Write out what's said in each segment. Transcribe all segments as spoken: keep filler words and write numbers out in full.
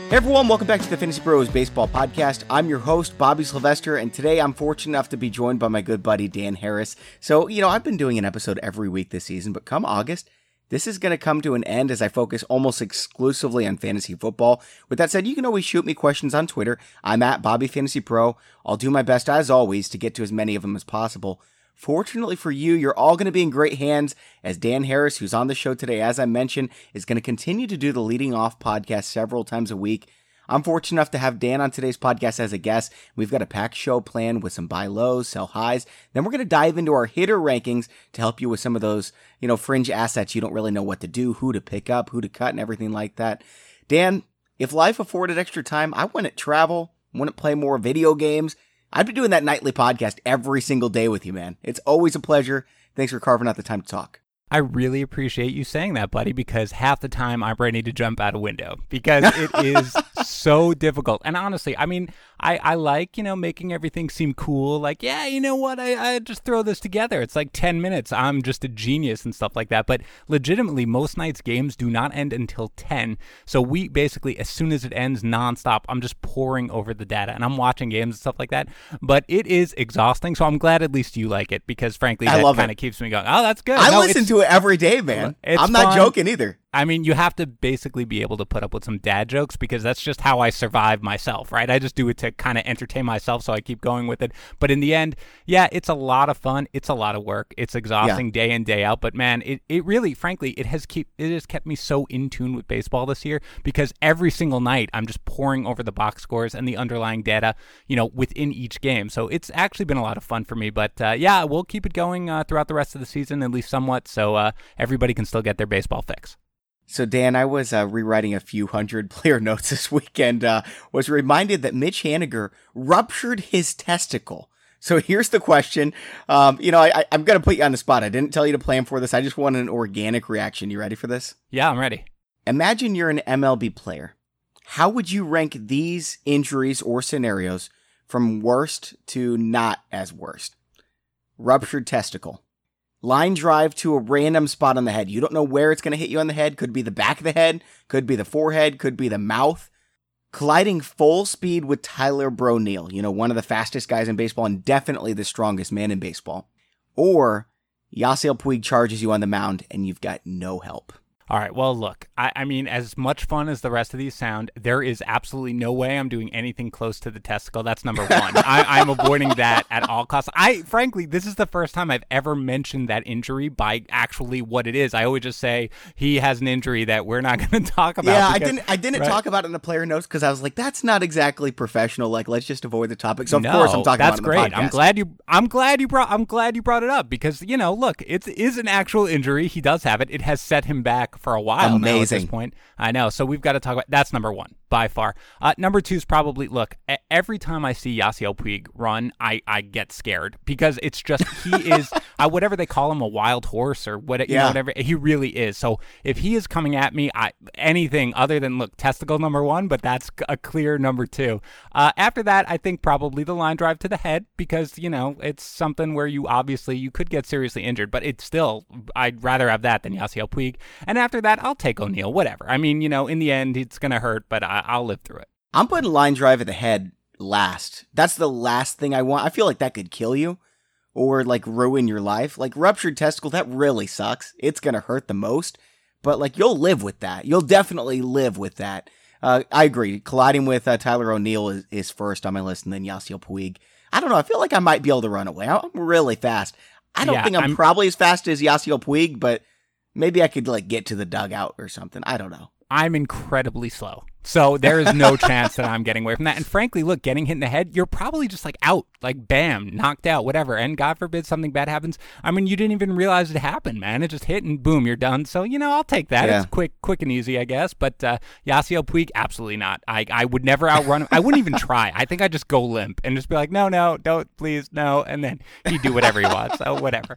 Hey everyone, welcome back to the Fantasy Bros Baseball Podcast. I'm your host, Bobby Sylvester, and today I'm fortunate enough to be joined by my good buddy, Dan Harris. So, you know, I've been doing an episode every week this season, but come August, this is going to come to an end as I focus almost exclusively on fantasy football. With that said, you can always shoot me questions on Twitter. I'm at Bobby Fantasy Pro. I'll do my best, as always, to get to as many of them as possible. Fortunately for you, you're all going to be in great hands as Dan Harris, who's on the show today, as I mentioned, is going to continue to do the Leading Off podcast several times a week. I'm fortunate enough to have Dan on today's podcast as a guest. We've got a packed show planned with some buy lows, sell highs. Then we're going to dive into our hitter rankings to help you with some of those, you know, fringe assets you don't really know what to do, who to pick up, who to cut, and everything like that. Dan, if life afforded extra time, I wouldn't travel, wouldn't play more video games. I'd be doing that nightly podcast every single day with you, man. It's always a pleasure. Thanks for carving out the time to talk. I really appreciate you saying that, buddy, because half the time I'm ready to jump out a window because it is so difficult. And honestly, I mean, I, I like, you know, making everything seem cool. Like, yeah, you know what? I, I just throw this together. It's like ten minutes. I'm just a genius and stuff like that. But legitimately, most nights games do not end until ten. So we basically, as soon as it ends nonstop, I'm just pouring over the data and I'm watching games and stuff like that. But it is exhausting. So I'm glad at least you like it because frankly, that kind of keeps me going. Oh, that's good. I no, listen to it every day, man. It's I'm not fun. joking either. I mean, you have to basically be able to put up with some dad jokes because that's just how I survive myself, right? I just do it to kind of entertain myself, so I keep going with it. But in the end, yeah, it's a lot of fun. It's a lot of work. It's exhausting yeah. day in, day out. But man, it, it really, frankly, it has keep it has kept me so in tune with baseball this year because every single night I'm just pouring over the box scores and the underlying data, you know, within each game. So it's actually been a lot of fun for me. But uh, yeah, we'll keep it going uh, throughout the rest of the season, at least somewhat, so uh, everybody can still get their baseball fix. So, Dan, I was uh, rewriting a few hundred player notes this weekend, uh, was reminded that Mitch Haniger ruptured his testicle. So here's the question. Um, you know, I, I'm going to put you on the spot. I didn't tell you to plan for this. I just want an organic reaction. You ready for this? Yeah, I'm ready. Imagine you're an M L B player. How would you rank these injuries or scenarios from worst to not as worst? Ruptured testicle. Line drive to a random spot on the head. You don't know where it's going to hit you on the head. Could be the back of the head. Could be the forehead. Could be the mouth. Colliding full speed with Tyler Broneal. You know, one of the fastest guys in baseball and definitely the strongest man in baseball. Or Yasiel Puig charges you on the mound and you've got no help. All right, well, look, I, I mean, as much fun as the rest of these sound, there is absolutely no way I'm doing anything close to the testicle. That's number one. I, I'm avoiding that at all costs. I, frankly, this is the first time I've ever mentioned that injury by actually what it is. I always just say he has an injury that we're not going to talk about. Yeah, because, I didn't I didn't right? talk about it in the player notes because I was like, that's not exactly professional. Like, let's just avoid the topic. So, of no, course, I'm talking that's about it in great. the podcast. I'm glad you I'm glad you brought I'm glad you brought it up because, you know, look, it is an actual injury. He does have it. It has set him back for a while. Amazing. At this point, I know. So we've got to talk about that's number one by far. Uh, number two is probably look. Every time I see Yasiel Puig run, I, I get scared because it's just he is uh, whatever they call him, a wild horse or what you yeah. know, whatever he really is. So if he is coming at me, I anything other than look testicle number one, but that's a clear number two. Uh, after that, I think probably the line drive to the head because you know it's something where you obviously you could get seriously injured, but it's still I'd rather have that than Yasiel Puig. And after that, I'll take O'Neill, whatever. I mean, you know, in the end, it's going to hurt, but I, I'll live through it. I'm putting line drive at the head last. That's the last thing I want. I feel like that could kill you or like ruin your life. Like ruptured testicle, that really sucks. It's going to hurt the most, but like you'll live with that. You'll definitely live with that. Uh, I agree. Colliding with uh, Tyler O'Neill is, is first on my list and then Yasiel Puig. I don't know. I feel like I might be able to run away. I'm really fast. I don't yeah, think I'm, I'm probably as fast as Yasiel Puig, but maybe I could like get to the dugout or something. I don't know. I'm incredibly slow. So there is no chance that I'm getting away from that. And frankly, look, getting hit in the head, you're probably just like out, like bam, knocked out, whatever. And God forbid something bad happens. I mean, you didn't even realize it happened, man. It just hit and boom, you're done. So, you know, I'll take that. Yeah. It's quick, quick and easy, I guess. But uh, Yasiel Puig, absolutely not. I, I would never outrun him. I wouldn't even try. I think I'd just go limp and just be like, no, no, don't, please, no. And then he'd do whatever he wants. So whatever.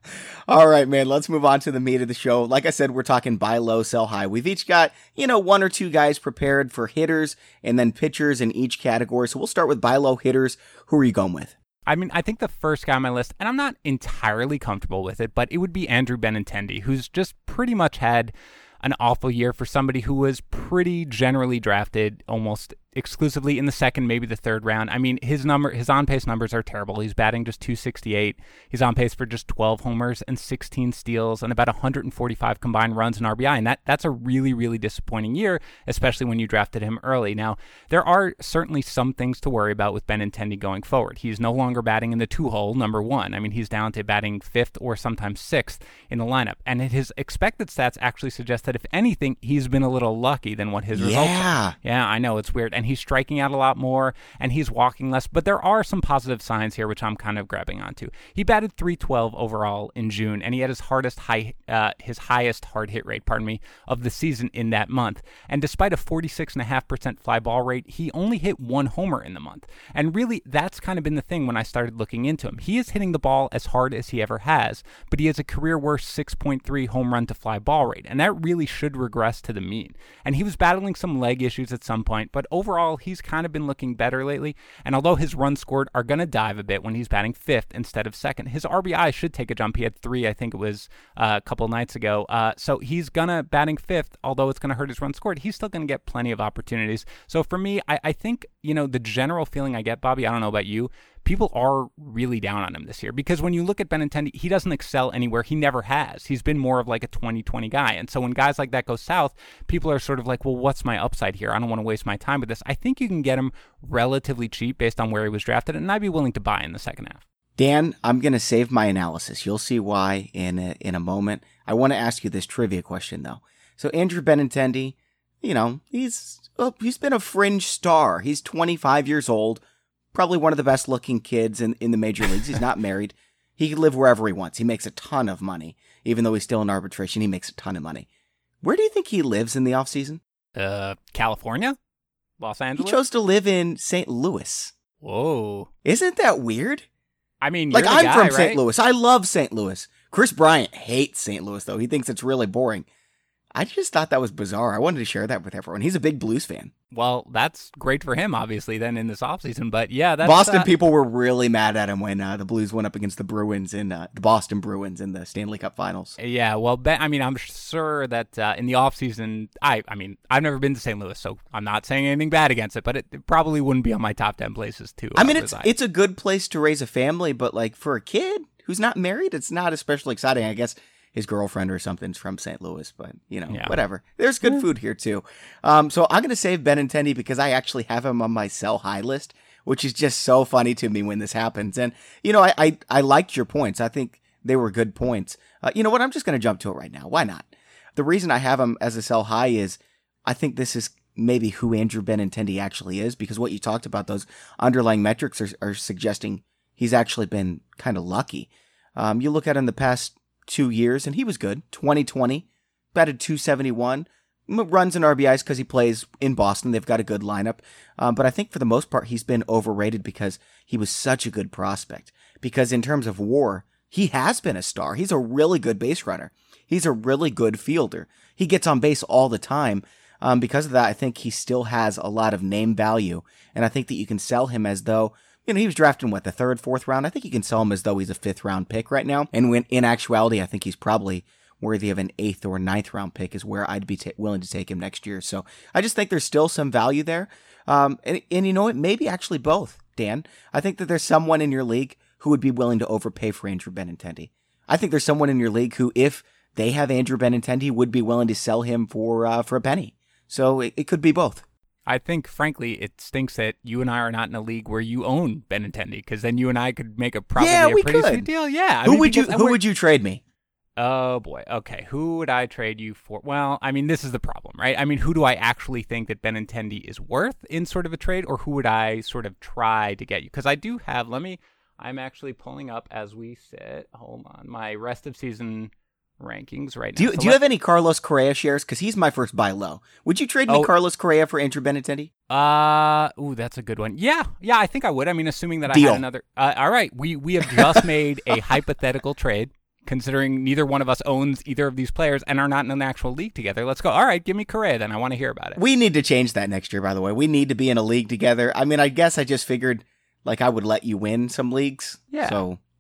All right, man, let's move on to the meat of the show. Like I said, we're talking buy low, sell high. We've each got, you know, one or two guys prepared for hitters and then pitchers in each category. So we'll start with buy low hitters. Who are you going with? I mean, I think the first guy on my list, and I'm not entirely comfortable with it, but it would be Andrew Benintendi, who's just pretty much had an awful year for somebody who was pretty generally drafted almost exclusively in the second, maybe the third round. I mean, his number, his on-pace numbers are terrible. He's batting just two sixty-eight. He's on pace for just twelve homers and sixteen steals and about one hundred forty-five combined runs and R B I. And that that's a really, really disappointing year, especially when you drafted him early. Now, there are certainly some things to worry about with Benintendi going forward. He's no longer batting in the two-hole, number one. I mean, he's down to batting fifth or sometimes sixth in the lineup. And his expected stats actually suggest that, if anything, he's been a little lucky than what his results yeah. are. Yeah, I know, it's weird. And he's striking out a lot more, and he's walking less. But there are some positive signs here, which I'm kind of grabbing onto. He batted three twelve overall in June, and he had his hardest high, uh, his highest hard hit rate, pardon me, of the season in that month. And despite a forty-six point five percent fly ball rate, he only hit one homer in the month. And really, that's kind of been the thing when I started looking into him. He is hitting the ball as hard as he ever has, but he has a career worst six point three home run to fly ball rate, and that really should regress to the mean. And he was battling some leg issues at some point, but overall, he's kind of been looking better lately. And although his runs scored are going to dive a bit when he's batting fifth instead of second, his R B I should take a jump. He had three, I think it was uh, a couple nights ago. Uh, so he's going to batting fifth, although it's going to hurt his runs scored. He's still going to get plenty of opportunities. So for me, I, I think, you know, the general feeling I get, Bobby, I don't know about you, people are really down on him this year, because when you look at Benintendi, he doesn't excel anywhere. He never has. He's been more of like a twenty twenty guy. And so when guys like that go south, people are sort of like, well, what's my upside here? I don't want to waste my time with this. I think you can get him relatively cheap based on where he was drafted, and I'd be willing to buy in the second half. Dan, I'm going to save my analysis. You'll see why in a, in a moment. I want to ask you this trivia question, though. So Andrew Benintendi, you know, he's well, he's been a fringe star. He's twenty-five years old. Probably one of the best looking kids in, in the major leagues. He's not married. He can live wherever he wants. He makes a ton of money. Even though he's still in arbitration, he makes a ton of money. Where do you think he lives in the offseason? Uh, California? Los Angeles? He chose to live in Saint Louis. Whoa. Isn't that weird? I mean, like, you're the I'm guy, from right? Saint Louis. I love Saint Louis. Chris Bryant hates Saint Louis, though. He thinks it's really boring. I just thought that was bizarre. I wanted to share that with everyone. He's a big Blues fan. Well, that's great for him, obviously, then in this offseason. But yeah, that's Boston uh, people were really mad at him when uh, the Blues went up against the Bruins in uh, the Boston Bruins in the Stanley Cup Finals. Yeah, well, be, I mean, I'm sure that uh, in the offseason, I, I mean, I've never been to Saint Louis, so I'm not saying anything bad against it, but it, it probably wouldn't be on my top ten places to. I mean, uh, it's it's a good place to raise a family, but like for a kid who's not married, it's not especially exciting. I guess his girlfriend or something's from Saint Louis, but, you know, yeah. whatever. There's good food here, too. Um, so I'm going to save Benintendi because I actually have him on my sell high list, which is just so funny to me when this happens. And, you know, I I, I liked your points. I think they were good points. Uh, you know what? I'm just going to jump to it right now. Why not? The reason I have him as a sell high is I think this is maybe who Andrew Benintendi actually is, because what you talked about, those underlying metrics are, are suggesting he's actually been kind of lucky. Um, you look at him the past two years, and he was good. twenty twenty, batted two seventy-one, runs and R B Is because he plays in Boston. They've got a good lineup. Um, but I think for the most part, he's been overrated because he was such a good prospect. Because in terms of WAR, he has been a star. He's a really good base runner. He's a really good fielder. He gets on base all the time. Um, because of that, I think he still has a lot of name value. And I think that you can sell him as though, you know, he was drafted in, what, the third, fourth round? I think you can sell him as though he's a fifth round pick right now. And when in actuality, I think he's probably worthy of an eighth or ninth round pick is where I'd be t- willing to take him next year. So I just think there's still some value there. Um, and, and you know what? Maybe actually both, Dan. I think that there's someone in your league who would be willing to overpay for Andrew Benintendi. I think there's someone in your league who, if they have Andrew Benintendi, would be willing to sell him for uh, for a penny. So it, it could be both. I think, frankly, it stinks that you and I are not in a league where you own Benintendi, because then you and I could make a probably yeah, a we pretty could. sweet deal. Yeah. I who mean, would you because- Who would you trade me? Oh, boy. Okay. Who would I trade you for? Well, I mean, this is the problem, right? I mean, who do I actually think that Benintendi is worth in sort of a trade, or who would I sort of try to get you? Because I do have, let me, I'm actually pulling up as we sit, hold on, my rest of season rankings right now. Do you, so do you have any Carlos Correa shares? Because he's my first buy low. Would you trade me Oh. Carlos Correa for Andrew Benintendi? Uh, ooh, that's a good one. Yeah, yeah, I think I would. I mean, assuming that I Deal. had another. Uh, all right, we we have just made a hypothetical trade, considering neither one of us owns either of these players and are not in an actual league together. Let's go. All right, give me Correa then. I want to hear about it. We need to change that next year, by the way. We need to be in a league together. I mean, I guess I just figured like I would let you win some leagues. Yeah. So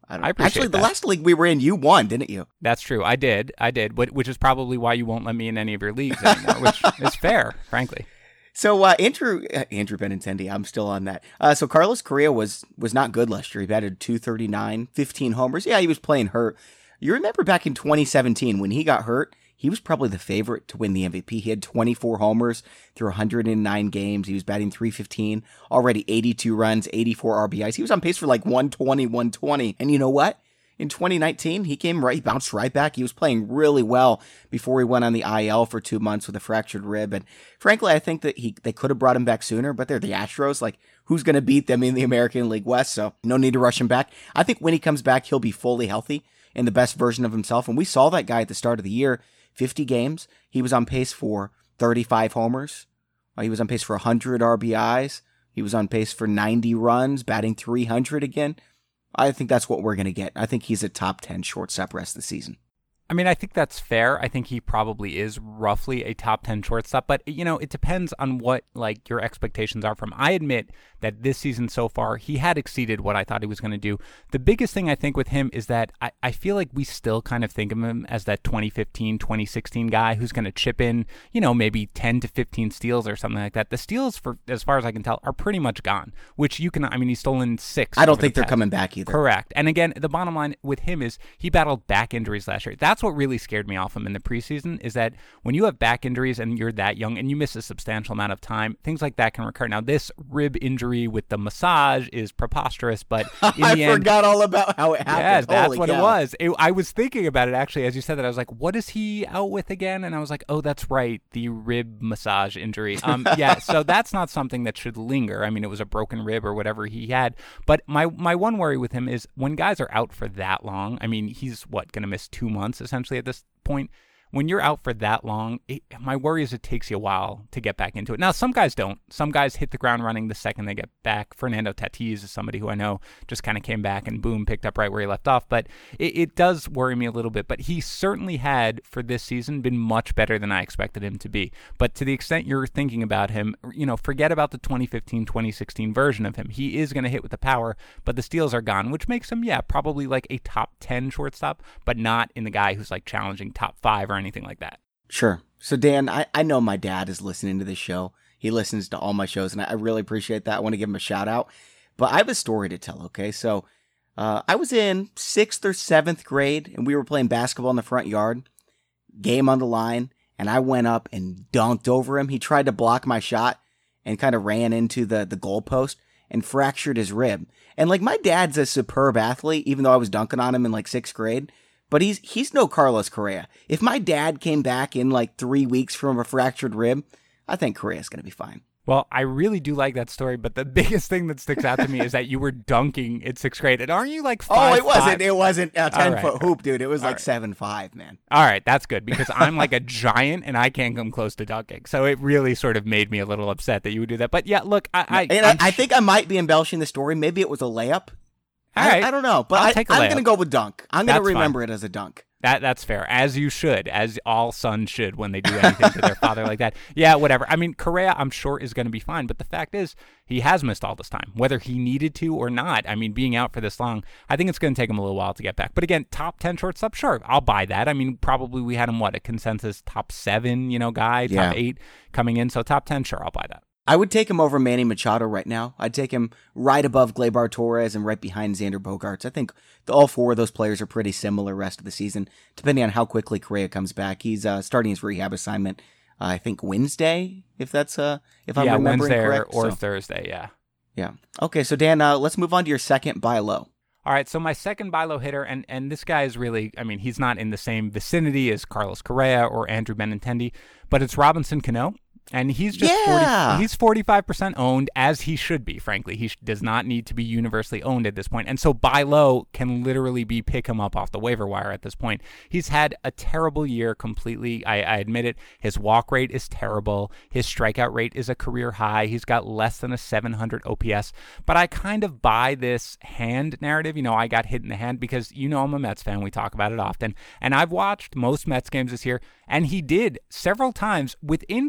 I don't I know. appreciate Actually, the that. last league we were in, you won, didn't you? That's true. I did. I did. But which is probably why you won't let me in any of your leagues anymore, which is fair, frankly. So uh, Andrew uh, Andrew Benintendi, I'm still on that. Uh, so Carlos Correa was was not good last year. He batted two thirty-nine, fifteen homers. Yeah, he was playing hurt. You remember back in twenty seventeen when he got hurt, he was probably the favorite to win the M V P. He had twenty-four homers through one hundred nine games. He was batting three fifteen, already eighty-two runs, eighty-four R B Is. He was on pace for like one twenty, one twenty. And you know what? In twenty nineteen, he came right, he bounced right back. He was playing really well before he went on the I L for two months with a fractured rib. And frankly, I think that he they could have brought him back sooner, but they're the Astros. Like, who's going to beat them in the American League West? So no need to rush him back. I think when he comes back, he'll be fully healthy and the best version of himself. And we saw that guy at the start of the year, fifty games. He was on pace for thirty-five homers. He was on pace for one hundred R B Is. He was on pace for ninety runs, batting three hundred again. I think that's what we're going to get. I think he's a top ten shortstop rest of the season. I mean, I think that's fair. I think he probably is roughly a top ten shortstop, but you know, it depends on what like your expectations are from. I admit that this season so far, he had exceeded what I thought he was going to do. The biggest thing I think with him is that I, I feel like we still kind of think of him as that twenty fifteen, twenty sixteen guy who's going to chip in, you know, maybe ten to fifteen steals or something like that. The steals, for as far as I can tell, are pretty much gone, which you can, I mean, he's stolen six. I don't think the they're coming back either. Correct. And again, the bottom line with him is he battled back injuries last year. That's what really scared me off him in the preseason, is that when you have back injuries and you're that young and you miss a substantial amount of time, things like that can recur. Now, this rib injury with the massage is preposterous, but in I the end, forgot all about how it happened. yeah, that's Holy what cow. it was. It, I was thinking about it actually as you said that. I was like, what is he out with again? And I was like, oh, that's right, the rib massage injury. Um, yeah, so that's not something that should linger. I mean, it was a broken rib or whatever he had. But my my one worry with him is when guys are out for that long. I mean, he's what going to miss two months essentially at this point. When you're out for that long, it, my worry is it takes you a while to get back into it. Now, some guys don't. Some guys hit the ground running the second they get back. Fernando Tatis is somebody who I know just kind of came back and boom, picked up right where he left off. But it, it does worry me a little bit. But he certainly had, for this season, been much better than I expected him to be. But to the extent you're thinking about him, you know, forget about the twenty fifteen, twenty sixteen version of him. He is going to hit with the power, but the steals are gone, which makes him, yeah, probably like a top ten shortstop, but not in the guy who's like challenging top five or anything like that. Sure. So, Dan, I, I know my dad is listening to this show. He listens to all my shows, and I, I really appreciate that. I want to give him a shout out. But I have a story to tell, okay? So, uh, I was in sixth or seventh grade, and we were playing basketball in the front yard, game on the line, and I went up and dunked over him. He tried to block my shot and kind of ran into the, the goalpost and fractured his rib. And, like, my dad's a superb athlete, even though I was dunking on him in, like, sixth grade. But he's he's no Carlos Correa. If my dad came back in like three weeks from a fractured rib, I think Correa's going to be fine. Well, I really do like that story, but the biggest thing that sticks out to me is that you were dunking in sixth grade. And aren't you like five? Oh, it wasn't. Five? It wasn't a ten-foot right. hoop, dude. It was All like right. seven five, man. All right, that's good because I'm like a giant and I can't come close to dunking. So it really sort of made me a little upset that you would do that. But yeah, look, I I, and I, I'm I sh- think I might be embellishing the story. Maybe it was a layup. All I, right. I don't know, but I'll I, take a I'm layup. going to go with dunk. I'm going to That's remember it as a dunk. That that's fair, as you should, as all sons should when they do anything to their father like that. Yeah, whatever. I mean, Correa, I'm sure, is going to be fine, but the fact is, he has missed all this time, whether he needed to or not. I mean, being out for this long, I think it's going to take him a little while to get back. But again, top ten shortstop, sure, I'll buy that. I mean, probably we had him, what, a consensus top seven, you know, guy, top Yeah. eight coming in. So top ten, sure, I'll buy that. I would take him over Manny Machado right now. I'd take him right above Gleyber Torres and right behind Xander Bogaerts. I think the, all four of those players are pretty similar rest of the season, depending on how quickly Correa comes back. He's uh, starting his rehab assignment, uh, I think Wednesday, if that's uh, if I'm yeah, remembering Wednesday correct. or, or So, Thursday, yeah. yeah. Okay, so Dan, uh, let's move on to your second buy low. All right, so my second buy low hitter, and, and this guy is really, I mean, he's not in the same vicinity as Carlos Correa or Andrew Benintendi, but it's Robinson Cano. And he's just Yeah. forty, he's forty-five percent owned, as he should be, frankly. He sh- does not need to be universally owned at this point. And so buy low can literally be pick him up off the waiver wire at this point. He's had a terrible year completely. I, I admit it. His walk rate is terrible. His strikeout rate is a career high. He's got less than a seven hundred O P S. But I kind of buy this hand narrative. You know, I got hit in the hand because, you know, I'm a Mets fan. We talk about it often. And I've watched most Mets games this year. And he did several times within kind of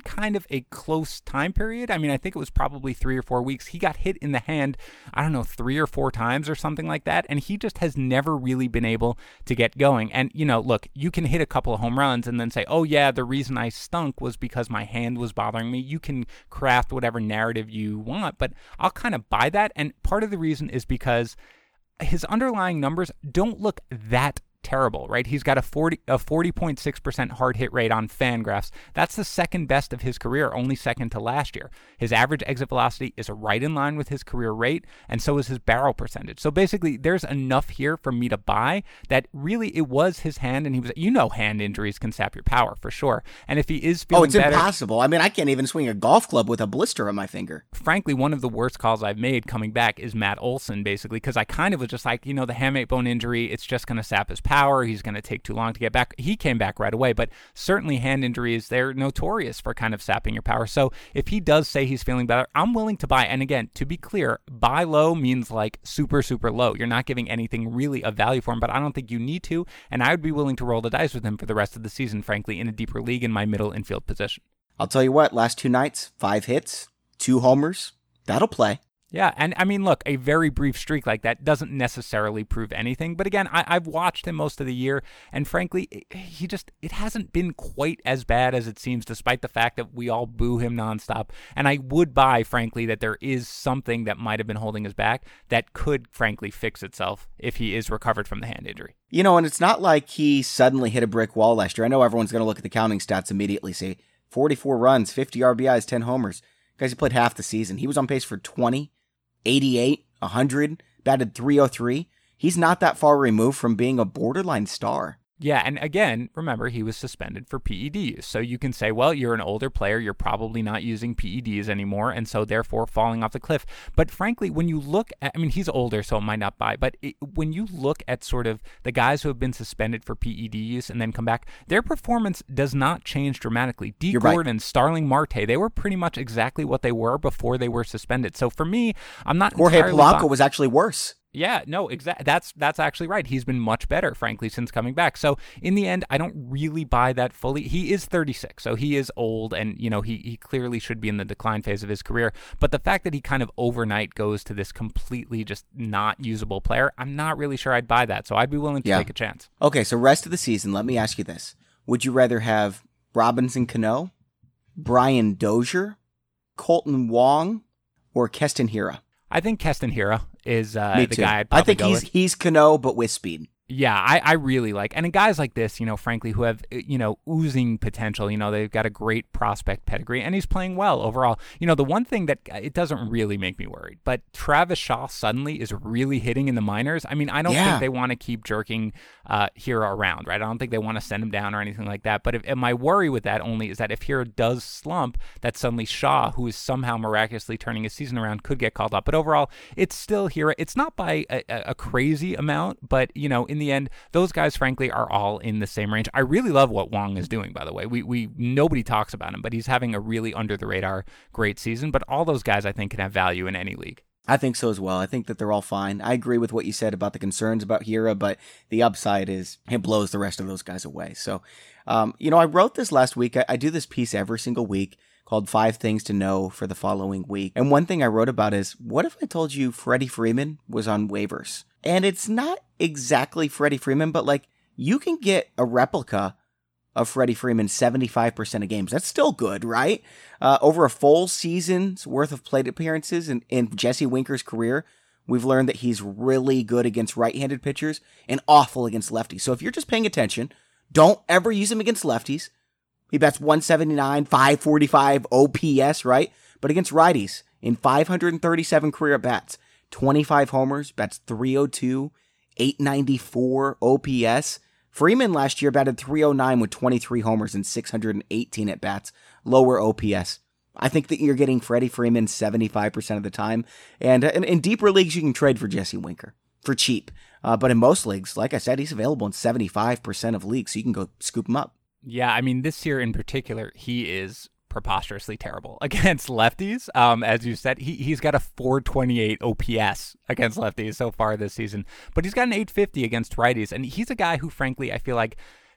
a close time period. I mean, I think it was probably three or four weeks. He got hit in the hand, I don't know, three or four times or something like that. And he just has never really been able to get going. And, you know, look, you can hit a couple of home runs and then say, oh, yeah, the reason I stunk was because my hand was bothering me. You can craft whatever narrative you want, but I'll kind of buy that. And part of the reason is because his underlying numbers don't look that terrible, right? He's got a forty a forty point six percent hard hit rate on Fangraphs. That's the second best of his career, only second to last year. His average exit velocity is right in line with his career rate, and so is his barrel percentage. So basically, there's enough here for me to buy that really it was his hand, and he was, you know, hand injuries can sap your power for sure. And if he is feeling Oh, it's better, impossible. I mean, I can't even swing a golf club with a blister on my finger. Frankly, one of the worst calls I've made coming back is Matt Olson, basically, because I kind of was just like, you know, the hamate bone injury, it's just going to sap his power. He's going to take too long to get back. He came back right away, but certainly hand injuries, they're notorious for kind of sapping your power. So if he does say he's feeling better, I'm willing to buy. And again, to be clear, buy low means like super, super low. You're not giving anything really of value for him, but I don't think you need to. And I would be willing to roll the dice with him for the rest of the season, frankly, in a deeper league in my middle infield position. I'll tell you what, last two nights, five hits, two homers, that'll play. Yeah, and I mean, look, a very brief streak like that doesn't necessarily prove anything. But again, I, I've watched him most of the year, and frankly, it, he just, it hasn't been quite as bad as it seems, despite the fact that we all boo him nonstop. And I would buy, frankly, that there is something that might have been holding us back that could, frankly, fix itself if he is recovered from the hand injury. You know, and it's not like he suddenly hit a brick wall last year. I know everyone's going to look at the counting stats immediately, say forty-four runs, fifty R B Is, ten homers. Guys, he played half the season. He was on pace for twenty. eighty-eight, one hundred, batted three oh three. He's not that far removed from being a borderline star. Yeah, and again, remember, he was suspended for P E D use. So you can say, well, you're an older player, you're probably not using P E Ds anymore, and so therefore falling off the cliff. But frankly, when you look at, I mean, he's older, so it might not buy, but it, when you look at sort of the guys who have been suspended for P E D use and then come back, their performance does not change dramatically. D. You're Gordon, right. Starling Marte, they were pretty much exactly what they were before they were suspended. So for me, I'm not Jorge entirely Polanco bu- was actually worse. Yeah, no, exactly. That's that's actually right. He's been much better, frankly, since coming back. So in the end, I don't really buy that fully. He is thirty-six, so he is old, and you know he he clearly should be in the decline phase of his career. But the fact that he kind of overnight goes to this completely just not usable player, I'm not really sure I'd buy that. So I'd be willing to Yeah. take a chance. Okay, so rest of the season, let me ask you this. Would you rather have Robinson Cano, Brian Dozier, Colton Wong, or Keston Hiura? I think Keston Hiura is uh, Me the too. guy I'd I probably think go he's with. he's Cano, but with speed. Yeah, I, I really like, and in guys like this, you know, frankly, who have, you know, oozing potential, you know, they've got a great prospect pedigree, and he's playing well overall. You know, the one thing that it doesn't really make me worried, but Travis Shaw suddenly is really hitting in the minors. I mean, I don't Yeah. think they want to keep jerking uh, Hira around, right? I don't think they want to send him down or anything like that. But if, and my worry with that only is that if Hira does slump, that suddenly Shaw, who is somehow miraculously turning his season around, could get called up. But overall, it's still Hira. It's not by a, a crazy amount, but, you know, in the end, those guys, frankly, are all in the same range. I really love what Wong is doing, by the way. We we nobody talks about him, but he's having a really under the radar great season. But all those guys, I think, can have value in any league. I think so as well. I think that they're all fine. I agree with what you said about the concerns about Hira, but the upside is it blows the rest of those guys away. So, um, you know, I wrote this last week. I, I do this piece every single week called Five Things to Know for the Following Week. And one thing I wrote about is, what if I told you Freddie Freeman was on waivers? And it's not exactly Freddie Freeman, but like you can get a replica of Freddie Freeman seventy-five percent of games. That's still good, right? Uh, over a full season's worth of plate appearances in, in Jesse Winker's career, we've learned that he's really good against right-handed pitchers and awful against lefties. So if you're just paying attention, don't ever use him against lefties. He bats one seventy-nine, five forty-five O P S, right? But against righties, in five hundred thirty-seven career at-bats, twenty-five homers, bats three oh two, eight ninety-four O P S. Freeman last year batted three oh nine with twenty-three homers and six hundred eighteen at-bats, lower O P S. I think that you're getting Freddie Freeman seventy-five percent of the time. And in, in deeper leagues, you can trade for Jesse Winker for cheap. Uh, but in most leagues, like I said, he's available in seventy-five percent of leagues, so you can go scoop him up. Yeah, I mean, this year in particular, he is preposterously terrible against lefties. Um, as you said, he, he's got a four twenty-eight O P S against lefties so far this season, but he's got an eight fifty against righties. And he's a guy who, frankly, I feel like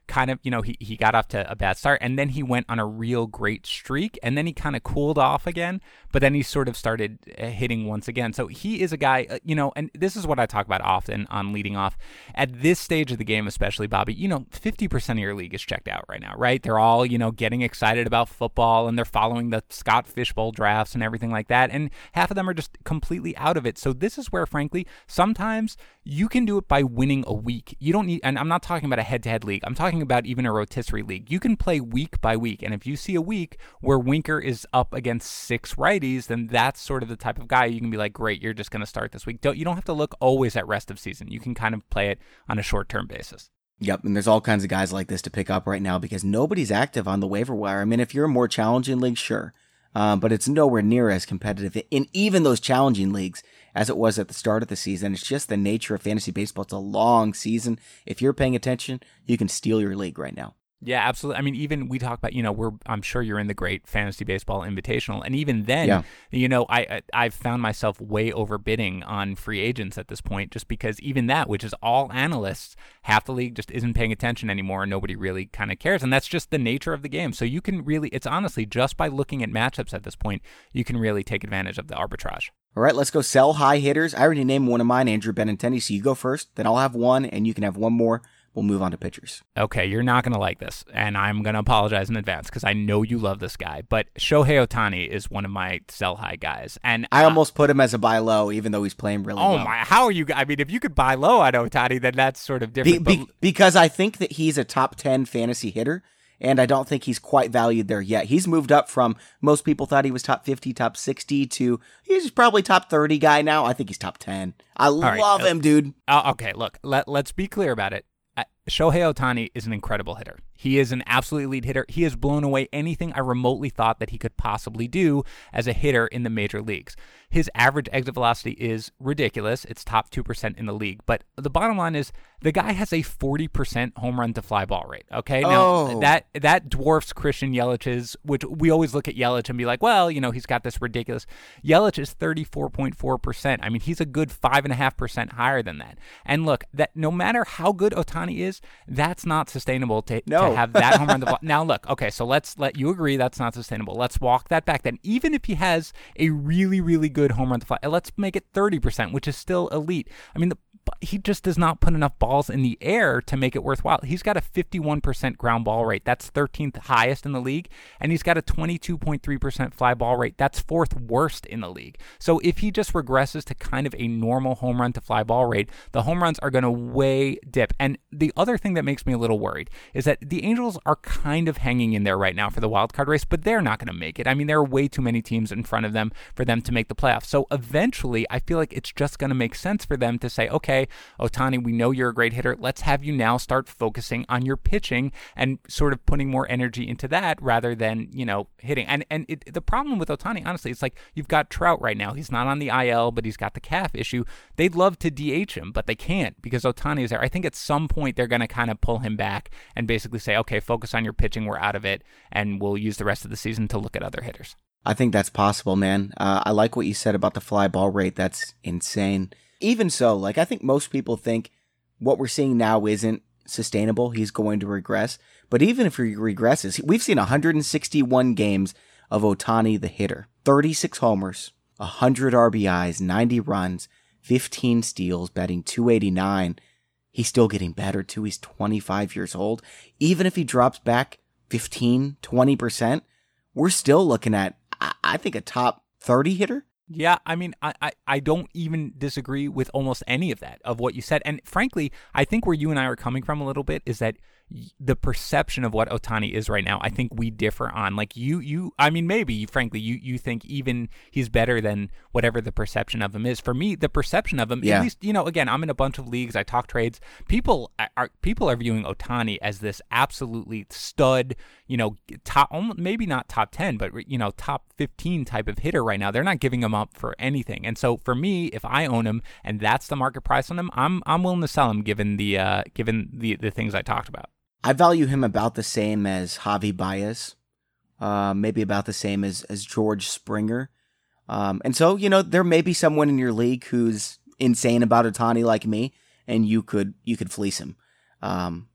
kind of, you know, he, he got off to a bad start, and then he went on a real great streak, and then he kind of cooled off again, but then he sort of started hitting once again. So he is a guy, uh, you know, and this is what I talk about often on Leading Off. At this stage of the game, especially, Bobby, you know, fifty percent of your league is checked out right now, right? They're all, you know, getting excited about football, and they're following the Scott Fishbowl drafts and everything like that, and half of them are just completely out of it. So this is where, frankly, sometimes you can do it by winning a week. You don't need, and I'm not talking about a head-to-head league. I'm talking about even a rotisserie league. You can play week by week, and if you see a week where Winker is up against six righties, then that's sort of the type of guy you can be like, great, you're just going to start this week. Don't you don't have to look always at rest of season. You can kind of play it on a short-term basis. Yep, and there's all kinds of guys like this to pick up right now because nobody's active on the waiver wire. I mean, if you're a more challenging league, sure. Um, but it's nowhere near as competitive in even those challenging leagues as it was at the start of the season. It's just the nature of fantasy baseball. It's a long season. If you're paying attention, you can steal your league right now. Yeah, absolutely. I mean, even we talk about, you know, we're, I'm sure you're in the Great Fantasy Baseball Invitational. And even then, yeah. you know, I, I, I've found myself way overbidding on free agents at this point, just because even that, which is all analysts, half the league just isn't paying attention anymore and nobody really kind of cares. And that's just the nature of the game. So you can really, it's honestly just by looking at matchups at this point, you can really take advantage of the arbitrage. All right, let's go sell high hitters. I already named one of mine, Andrew Benintendi. So you go first, then I'll have one and you can have one more. We'll move on to pitchers. Okay, you're not going to like this, and I'm going to apologize in advance because I know you love this guy, but Shohei Ohtani is one of my sell high guys. And I uh, almost put him as a buy low, even though he's playing really oh well. Oh, my, how are you? I mean, if you could buy low on Ohtani, then that's sort of different. Be, but... be, because I think that he's a top ten fantasy hitter, and I don't think he's quite valued there yet. He's moved up from, most people thought he was top fifty, top sixty, to he's probably top thirty guy now. I think he's top ten. I All love right. him, dude. Uh, okay, look, let, let's be clear about it. Shohei Ohtani is an incredible hitter. He is an absolute elite hitter. He has blown away anything I remotely thought that he could possibly do as a hitter in the major leagues. His average exit velocity is ridiculous. It's top two percent in the league. But the bottom line is the guy has a forty percent home run to fly ball rate. Okay, now oh. that that dwarfs Christian Yelich's, which we always look at Yelich and be like, well, you know, he's got this ridiculous. Yelich is thirty-four point four percent. I mean, he's a good five and a half percent higher than that. And look, that no matter how good Ohtani is, that's not sustainable to, no. to have that home run to fly. Now, look, okay, so let's let you agree that's not sustainable. Let's walk that back. Then, even if he has a really, really good home run to fly, let's make it thirty percent, which is still elite. I mean, the he just does not put enough balls in the air to make it worthwhile. He's got a fifty-one percent ground ball rate. That's thirteenth highest in the league. And he's got a twenty-two point three percent fly ball rate. That's fourth worst in the league. So if he just regresses to kind of a normal home run to fly ball rate, the home runs are going to way dip. And the other thing that makes me a little worried is that the Angels are kind of hanging in there right now for the wild card race, but they're not going to make it. I mean, there are way too many teams in front of them for them to make the playoffs. So eventually, I feel like it's just going to make sense for them to say, okay, Ohtani, we know you're a great hitter. Let's have you now start focusing on your pitching and sort of putting more energy into that rather than, you know, hitting. And and it, the problem with Ohtani, honestly, it's like you've got Trout right now. He's not on the I L, but he's got the calf issue. They'd love to D H him, but they can't because Ohtani is there. I think at some point they're going to kind of pull him back and basically say, okay, focus on your pitching. We're out of it, and we'll use the rest of the season to look at other hitters. I think that's possible, man. Uh, I like what you said about the fly ball rate. That's insane. Even so, like, I think most people think what we're seeing now isn't sustainable. He's going to regress. But even if he regresses, we've seen one hundred sixty-one games of Ohtani the hitter. thirty-six homers, one hundred R B Is, ninety runs, fifteen steals, batting two eighty-nine. He's still getting better, too. He's twenty-five years old. Even if he drops back fifteen, twenty percent, we're still looking at, I think, a top thirty hitter. Yeah, I mean, I, I, I don't even disagree with almost any of that, of what you said. And frankly, I think where you and I are coming from a little bit is that the perception of what Ohtani is right now, I think we differ on. Like you, you, I mean, maybe, frankly, you, you think even he's better than whatever the perception of him is. For me, the perception of him, yeah. at least, you know, again, I'm in a bunch of leagues, I talk trades. People are people are viewing Ohtani as this absolutely stud, you know, top, maybe not top ten, but, you know, top fifteen type of hitter right now. They're not giving him up for anything. And so for me, if I own him and that's the market price on him, I'm I'm willing to sell him given the uh, given the, the things I talked about. I value him about the same as Javi Baez, uh, maybe about the same as, as George Springer. Um, and so, you know, there may be someone in your league who's insane about Ohtani like me, and you could you could fleece him. Um,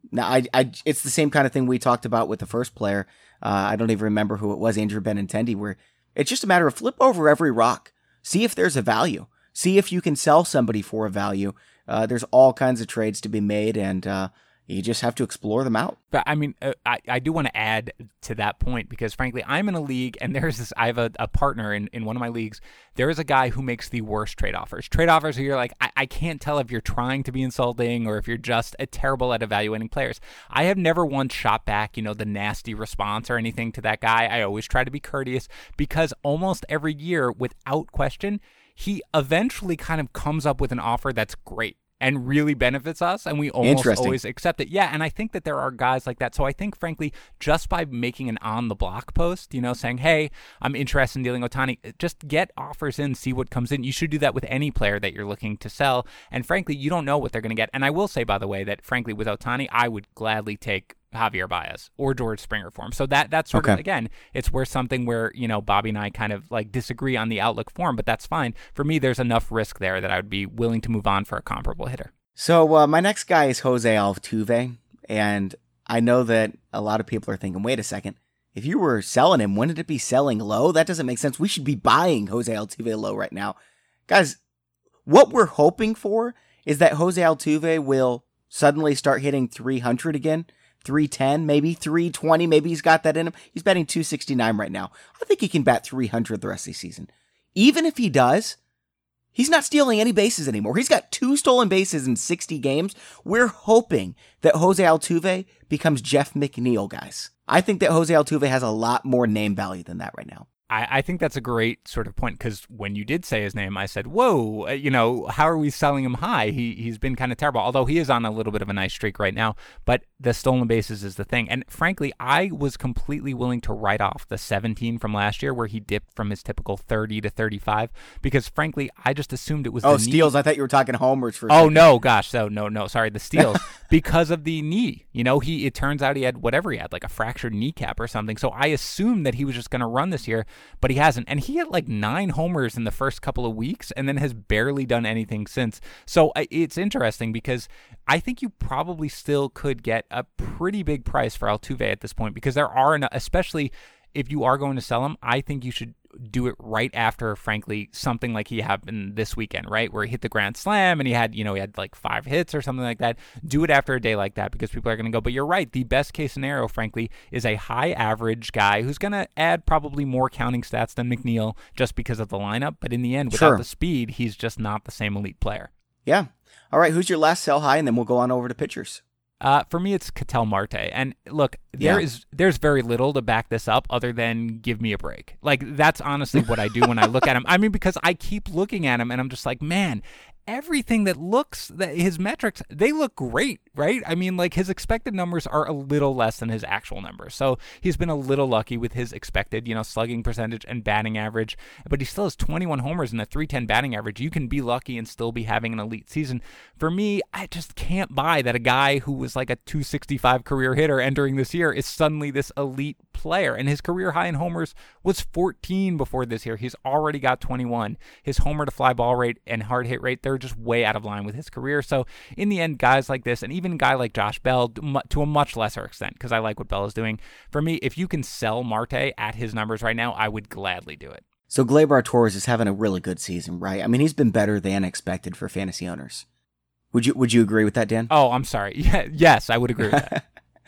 Now, I, I, it's the same kind of thing we talked about with the first player. Uh, I don't even remember who it was, Andrew Benintendi, where it's just a matter of flip over every rock. See if there's a value. See if you can sell somebody for a value. Uh, there's all kinds of trades to be made, and uh, you just have to explore them out. But I mean, uh, I, I do want to add to that point because, frankly, I'm in a league and there's this, I have a, a partner in, in one of my leagues. There is a guy who makes the worst trade offers. Trade offers where you're like, I, I can't tell if you're trying to be insulting or if you're just a terrible at evaluating players. I have never once shot back, you know, the nasty response or anything to that guy. I always try to be courteous because almost every year, without question, he eventually kind of comes up with an offer that's great and really benefits us, and we almost always accept it. Yeah, and I think that there are guys like that. So I think, frankly, just by making an on-the-block post, you know, saying, hey, I'm interested in dealing with Ohtani, just get offers in, see what comes in. You should do that with any player that you're looking to sell, and frankly, you don't know what they're going to get. And I will say, by the way, that frankly, with Ohtani, I would gladly take Javier Baez or George Springer for him. So that that's sort okay. of, again, it's where something where, you know, Bobby and I kind of like disagree on the outlook for him, but that's fine. For me, there's enough risk there that I would be willing to move on for a comparable hitter. So uh, my next guy is Jose Altuve, and I know that a lot of people are thinking, wait a second, if you were selling him, wouldn't it be selling low? That doesn't make sense. We should be buying Jose Altuve low right now. Guys, what we're hoping for is that Jose Altuve will suddenly start hitting three hundred again. three ten, maybe three twenty, maybe he's got that in him. He's batting two sixty-nine right now. I think he can bat three hundred the rest of the season. Even if he does, he's not stealing any bases anymore. He's got two stolen bases in sixty games. We're hoping that Jose Altuve becomes Jeff McNeil, guys. I think that Jose Altuve has a lot more name value than that right now. I, I think that's a great sort of point because when you did say his name, I said, whoa, uh, you know, how are we selling him high? He, he's been kind of terrible, although he is on a little bit of a nice streak right now. But the stolen bases is the thing. And frankly, I was completely willing to write off the seventeen from last year where he dipped from his typical thirty to thirty-five because frankly, I just assumed it was oh, the steals. knee. I thought you were talking homers for a Oh, second. no, gosh. So no, no, sorry. The steals because of the knee. You know, he it turns out he had whatever he had, like a fractured kneecap or something. So I assumed that he was just going to run this year, but he hasn't. And he had like nine homers in the first couple of weeks and then has barely done anything since. So it's interesting because I think you probably still could get a pretty big price for Altuve at this point because there are, enough, especially if you are going to sell him, I think you should do it right after, frankly, something like he happened this weekend, right? Where he hit the grand slam and he had, you know, he had like five hits or something like that. Do it after a day like that because people are going to go, but you're right. The best case scenario, frankly, is a high average guy who's going to add probably more counting stats than McNeil just because of the lineup. But in the end, without sure. the speed, he's just not the same elite player. Yeah. All right. Who's your last sell high? And then we'll go on over to pitchers. Uh, for me, it's Ketel Marte. And look, there yeah. is there's very little to back this up other than give me a break. Like, that's honestly what I do when I look at him. I mean, because I keep looking at him and I'm just like, man, everything that looks, that his metrics, they look great, right? I mean, like his expected numbers are a little less than his actual numbers. So he's been a little lucky with his expected, you know, slugging percentage and batting average, but he still has twenty-one homers and a three ten batting average. You can be lucky and still be having an elite season. For me, I just can't buy that a guy who was like a two sixty-five career hitter entering this year is suddenly this elite player. And his career high in homers was fourteen before this year. He's already got twenty-one. His homer to fly ball rate and hard hit rate, they're just way out of line with his career. So in the end, guys like this, and even a guy like Josh Bell to a much lesser extent, because I like what Bell is doing. For me, if you can sell Marte at his numbers right now, I would gladly do it. So Gleyber Torres is having a really good season, right? I mean, he's been better than expected for fantasy owners. Would you Would you agree with that, Dan? Oh, I'm sorry. Yeah, yes, I would agree with that.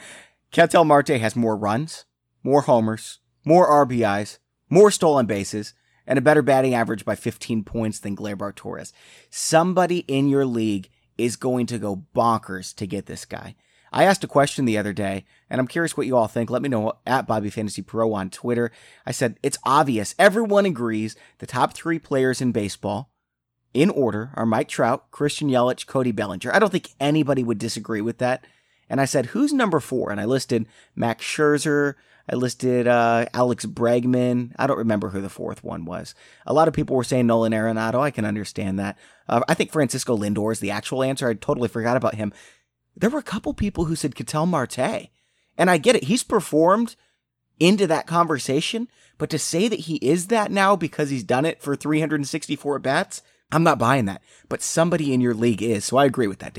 Ketel Marte has more runs, more homers, more R B Is, more stolen bases, and a better batting average by fifteen points than Gleyber Torres. Somebody in your league is going to go bonkers to get this guy. I asked a question the other day, and I'm curious what you all think. Let me know at Bobby Fantasy Pro on Twitter. I said, it's obvious. Everyone agrees the top three players in baseball, in order, are Mike Trout, Christian Yelich, Cody Bellinger. I don't think anybody would disagree with that. And I said, who's number four? And I listed Max Scherzer. I listed uh, Alex Bregman. I don't remember who the fourth one was. A lot of people were saying Nolan Arenado. I can understand that. Uh, I think Francisco Lindor is the actual answer. I totally forgot about him. There were a couple people who said Ketel Marte. And I get it. He's performed into that conversation. But to say that he is that now because he's done it for three hundred sixty-four at-bats, I'm not buying that. But somebody in your league is. So I agree with that, Dan.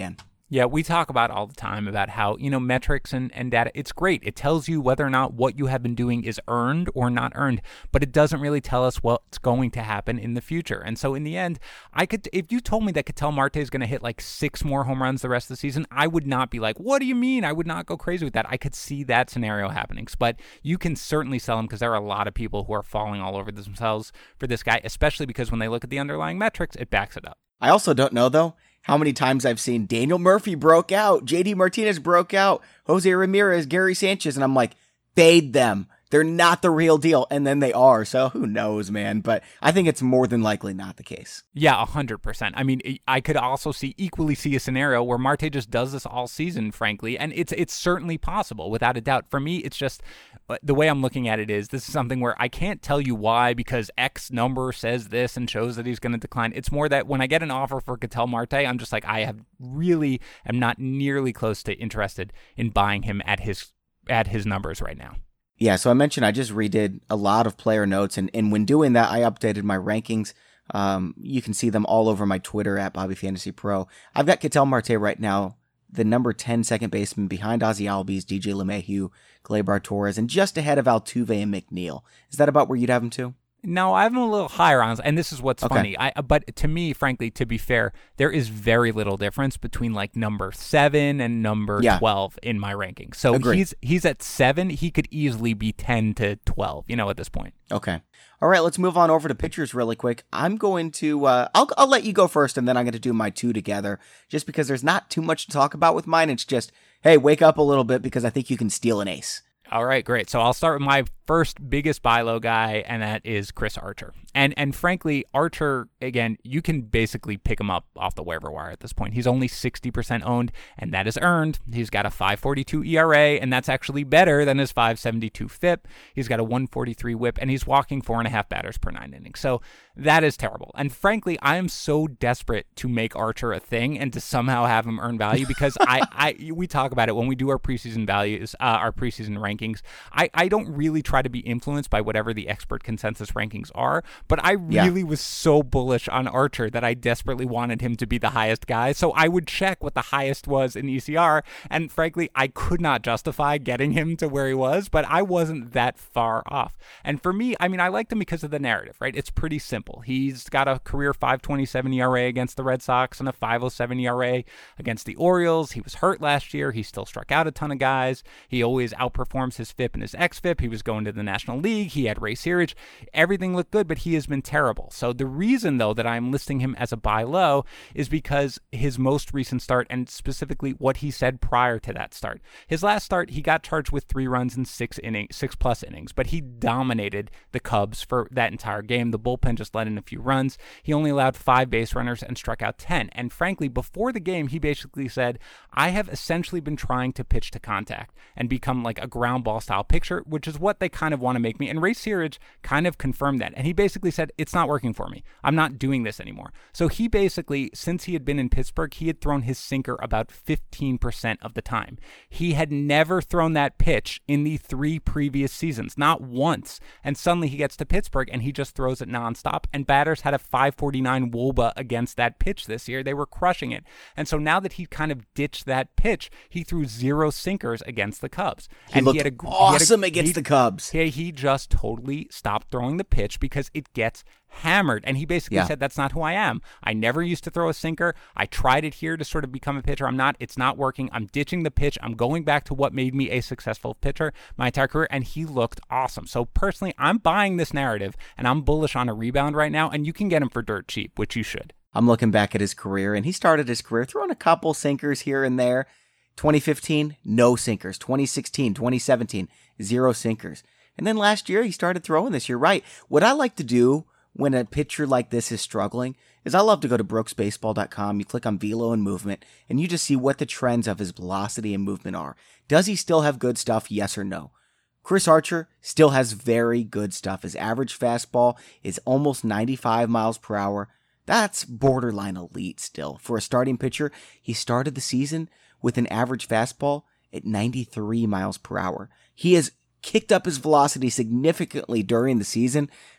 Yeah, we talk about all the time about how, you know, metrics and, and data, it's great. It tells you whether or not what you have been doing is earned or not earned, but it doesn't really tell us what's going to happen in the future. And so in the end, I could, if you told me that Ketel Marte is going to hit like six more home runs the rest of the season, I would not be like, what do you mean? I would not go crazy with that. I could see that scenario happening, but you can certainly sell him because there are a lot of people who are falling all over themselves for this guy, especially because when they look at the underlying metrics, it backs it up. I also don't know, though, how many times I've seen Daniel Murphy broke out, J D Martinez broke out, Jose Ramirez, Gary Sanchez, and I'm like, fade them. They're not the real deal. And then they are. So who knows, man? But I think it's more than likely not the case. Yeah, one hundred percent. I mean, I could also see equally see a scenario where Marte just does this all season, frankly. And it's it's certainly possible, without a doubt. For me, it's just the way I'm looking at it is this is something where I can't tell you why because X number says this and shows that he's going to decline. It's more that when I get an offer for Ketel Marte, I'm just like, I have really am not nearly close to interested in buying him at his at his numbers right now. Yeah, so I mentioned I just redid a lot of player notes, and, and when doing that, I updated my rankings. Um, you can see them all over my Twitter at Bobby Fantasy Pro. I've got Ketel Marte right now, the number ten second baseman behind Ozzie Albies, D J LeMahieu, Gleyber Torres, and just ahead of Altuve and McNeil. Is that about where you'd have him too? No, I have him a little higher on, and this is what's okay. funny. I, but to me, frankly, to be fair, there is very little difference between like number seven and number yeah. twelve in my ranking. So Agreed. he's he's at seven. He could easily be ten to twelve. You know, at this point. Okay. All right. Let's move on over to pitchers really quick. I'm going to. Uh, I'll I'll let you go first, and then I'm going to do my two together, just because there's not too much to talk about with mine. It's just, hey, wake up a little bit because I think you can steal an ace. All right, great. So I'll start with my first biggest buy low guy, and that is Chris Archer. And and frankly, Archer, again, you can basically pick him up off the waiver wire at this point. He's only sixty percent owned, and that is earned. He's got a five forty-two E R A, and that's actually better than his five seventy-two F I P. He's got a one forty-three whip, and he's walking four and a half batters per nine innings. So that is terrible. And frankly, I am so desperate to make Archer a thing and to somehow have him earn value because I, I we talk about it when we do our preseason values, uh, our preseason rankings. I, I don't really try to be influenced by whatever the expert consensus rankings are, but I really yeah. was so bullish on Archer that I desperately wanted him to be the highest guy. So I would check what the highest was in E C R, and frankly, I could not justify getting him to where he was, but I wasn't that far off. And for me, I mean, I liked him because of the narrative, right? It's pretty simple. He's got a career five twenty-seven E R A against the Red Sox and a five oh seven E R A against the Orioles. He was hurt last year. He still struck out a ton of guys. He always outperforms his F I P and his X F I P. He was going to the National League. He had Ray Searage. Everything looked good, but he has been terrible. So the reason, though, that I'm listing him as a buy low is because his most recent start, and specifically what he said prior to that start. His last start, he got charged with three runs in six innings, six plus innings, but he dominated the Cubs for that entire game. The bullpen just let in a few runs. He only allowed five base runners and struck out ten. And frankly, before the game, he basically said, I have essentially been trying to pitch to contact and become like a ground ball style pitcher, which is what they kind of want to make me. And Ray Searage kind of confirmed that. And he basically said, it's not working for me. I'm not doing this anymore. So he basically, since he had been in Pittsburgh, he had thrown his sinker about fifteen percent of the time. He had never thrown that pitch in the three previous seasons, not once. And suddenly he gets to Pittsburgh and he just throws it nonstop. And batters had a five forty-nine W O B A against that pitch this year. They were crushing it. And so now that he kind of ditched that pitch, he threw zero sinkers against the Cubs. He and looked he had a, awesome he had a, against he, the Cubs. He, he just totally stopped throwing the pitch because it gets hammered. And he basically yeah. said, that's not who I am. I never used to throw a sinker. I tried it here to sort of become a pitcher. I'm not, it's not working. I'm ditching the pitch. I'm going back to what made me a successful pitcher my entire career. And he looked awesome. So personally, I'm buying this narrative and I'm bullish on a rebound right now. And you can get him for dirt cheap, which you should. I'm looking back at his career, and he started his career throwing a couple sinkers here and there. twenty fifteen, no sinkers. twenty sixteen, twenty seventeen, zero sinkers. And then last year, he started throwing this. You're right. What I like to do when a pitcher like this is struggling is I love to go to Brooks Baseball dot com. You click on velo and movement, and you just see what the trends of his velocity and movement are. Does he still have good stuff? Yes or no? Chris Archer still has very good stuff. His average fastball is almost ninety-five miles per hour. That's borderline elite still. For a starting pitcher, he started the season with an average fastball at ninety-three miles per hour. He has kicked up his velocity significantly during the season.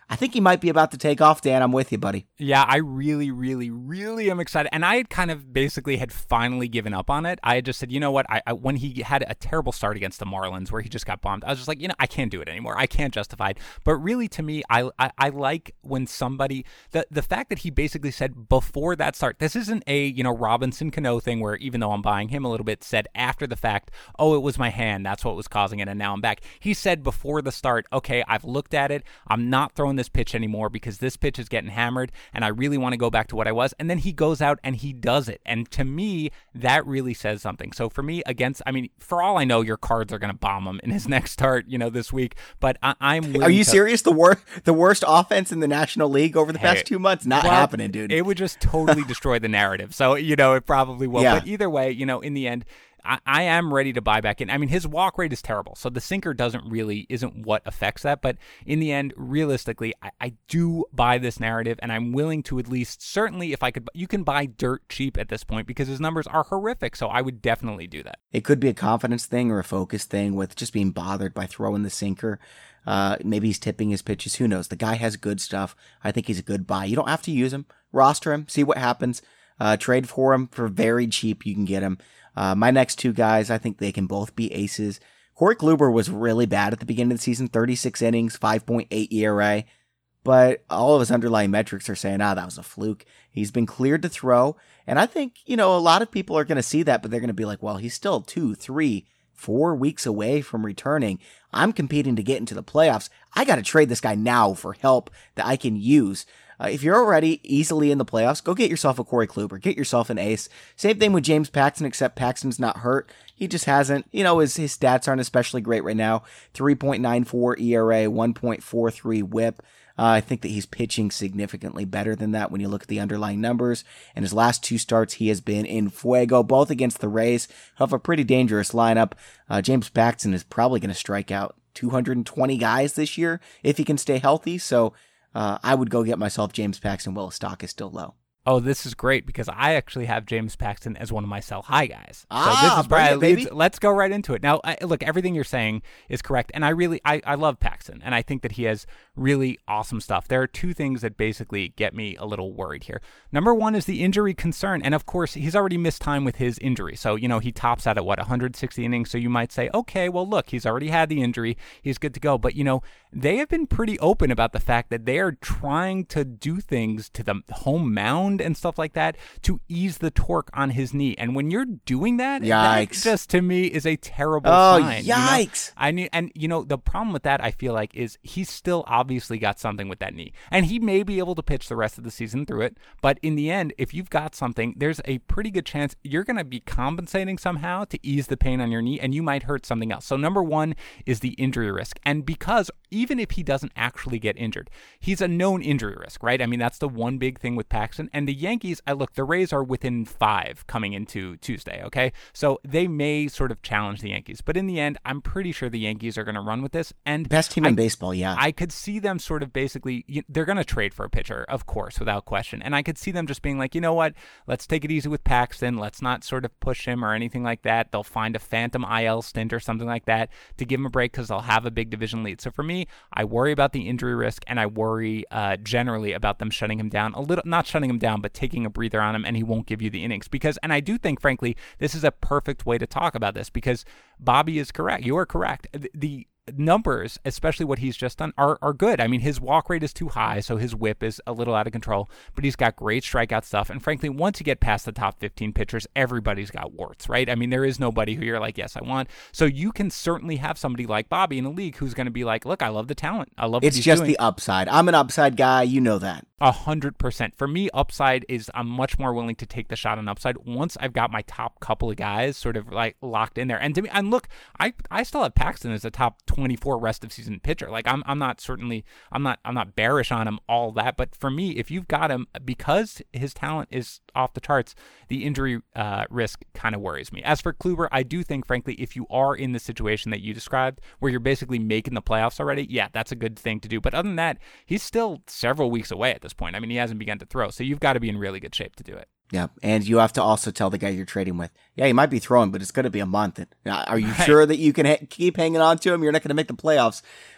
I think he might be about to take off, Dan. I'm with you, buddy. Yeah, I really, really, really am excited. And I had kind of basically had finally given up on it. I had just said, you know what? I, I when he had a terrible start against the Marlins where he just got bombed, I was just like, you know, I can't do it anymore. I can't justify it. But really, to me, I I, I like when somebody, the, the fact that he basically said before that start, this isn't a, you know, Robinson Cano thing where even though I'm buying him a little bit, said after the fact, oh, it was my hand. That's what was causing it. And now I'm back. He said before the start, okay, I've looked at it. I'm not throwing this pitch anymore because this pitch is getting hammered and I really want to go back to what I was. And then he goes out and he does it. And to me, that really says something. So for me, against, I mean, for all I know, your Cards are going to bomb him in his next start, you know, this week. But I, I'm Are you to, serious? The worst, the worst offense in the National League over the past hey, two months? Not well, happening, dude. It would just totally destroy the narrative. So, you know, it probably will. Yeah. But either way, you know, in the end, I, I am ready to buy back in. I mean, his walk rate is terrible, so the sinker doesn't really, isn't what affects that. But in the end, realistically, I, I do buy this narrative, and I'm willing to at least, certainly if I could, you can buy dirt cheap at this point because his numbers are horrific, so I would definitely do that. It could be a confidence thing or a focus thing with just being bothered by throwing the sinker. Uh, maybe he's tipping his pitches. Who knows? The guy has good stuff. I think he's a good buy. You don't have to use him. Roster him. See what happens. Uh, trade for him for very cheap. You can get him. Uh, my next two guys, I think they can both be aces. Corey Kluber was really bad at the beginning of the season, thirty-six innings, five point eight E R A, but all of his underlying metrics are saying, ah, that was a fluke. He's been cleared to throw, and I think, you know, a lot of people are going to see that, but they're going to be like, well, he's still two, three, four weeks away from returning. I'm competing to get into the playoffs. I got to trade this guy now for help that I can use. Uh, if you're already easily in the playoffs, go get yourself a Corey Kluber. Get yourself an ace. Same thing with James Paxton, except Paxton's not hurt. He just hasn't, you know, his, his stats aren't especially great right now. three point nine four E R A, one point four three whip. Uh, I think that he's pitching significantly better than that when you look at the underlying numbers. And his last two starts, he has been in fuego, both against the Rays, who have a pretty dangerous lineup. Uh, James Paxton is probably going to strike out two hundred twenty guys this year if he can stay healthy. So, Uh, I would go get myself James Paxton while his stock is still low. Oh, this is great because I actually have James Paxton as one of my sell high guys. Ah, so this is where I it, leads, baby. Let's go right into it. Now, I, look, everything you're saying is correct, and I really, I, I love Paxton, and I think that he has really awesome stuff. There are two things that basically get me a little worried here. Number one is the injury concern, and of course, he's already missed time with his injury. So, you know, he tops out at, what, one hundred sixty innings, so you might say, okay, well, look, he's already had the injury. He's good to go. But, you know, they have been pretty open about the fact that they are trying to do things to the home mound and stuff like that to ease the torque on his knee. And when you're doing that, yikes. that just to me is a terrible oh, sign. Yikes. You know? I need, and you know, the problem with that, I feel like, is he's still obviously got something with that knee. And he may be able to pitch the rest of the season through it. But in the end, if you've got something, there's a pretty good chance you're going to be compensating somehow to ease the pain on your knee, and you might hurt something else. So number one is the injury risk. And because even if he doesn't actually get injured, he's a known injury risk, right? I mean, that's the one big thing with Paxton. And the Yankees, I look, the Rays are within five coming into Tuesday, okay? So they may sort of challenge the Yankees. But in the end, I'm pretty sure the Yankees are going to run with this. And best team I, in baseball, yeah. I could see them sort of basically, you, they're going to trade for a pitcher, of course, without question. And I could see them just being like, you know what? Let's take it easy with Paxton. Let's not sort of push him or anything like that. They'll find a phantom I L stint or something like that to give him a break because they'll have a big division lead. So for me, I worry about the injury risk, and I worry uh, generally about them shutting him down a little, not shutting him down, but taking a breather on him, and he won't give you the innings. Because, and I do think, frankly, this is a perfect way to talk about this because Bobby is correct. You are correct. The, the numbers, especially what he's just done, are, are good. I mean, his walk rate is too high, so his whip is a little out of control, but he's got great strikeout stuff. And frankly, once you get past the top fifteen pitchers, everybody's got warts, right? I mean, there is nobody who you're like, yes, I want. So you can certainly have somebody like Bobby in a league who's going to be like, look, I love the talent. I love what It's he's just doing. the upside. I'm an upside guy. You know that. A hundred percent. For me, upside is I'm much more willing to take the shot on upside once I've got my top couple of guys sort of like locked in there. And to me, and look, I I still have Paxton as a top twenty-four rest of season pitcher. Like I'm I'm not certainly I'm not I'm not bearish on him all that. But for me, if you've got him because his talent is off the charts, the injury uh, risk kind of worries me. As for Kluber, I do think, frankly, if you are in the situation that you described, where you're basically making the playoffs already, yeah, that's a good thing to do. But other than that, he's still several weeks away at this point. I mean, he hasn't begun to throw, so you've got to be in really good shape to do it. Yeah, and you have to also tell the guy you're trading with, yeah, he might be throwing, but it's going to be a month. Are you Right. sure that you can ha- keep hanging on to him? You're not going to make the playoffs.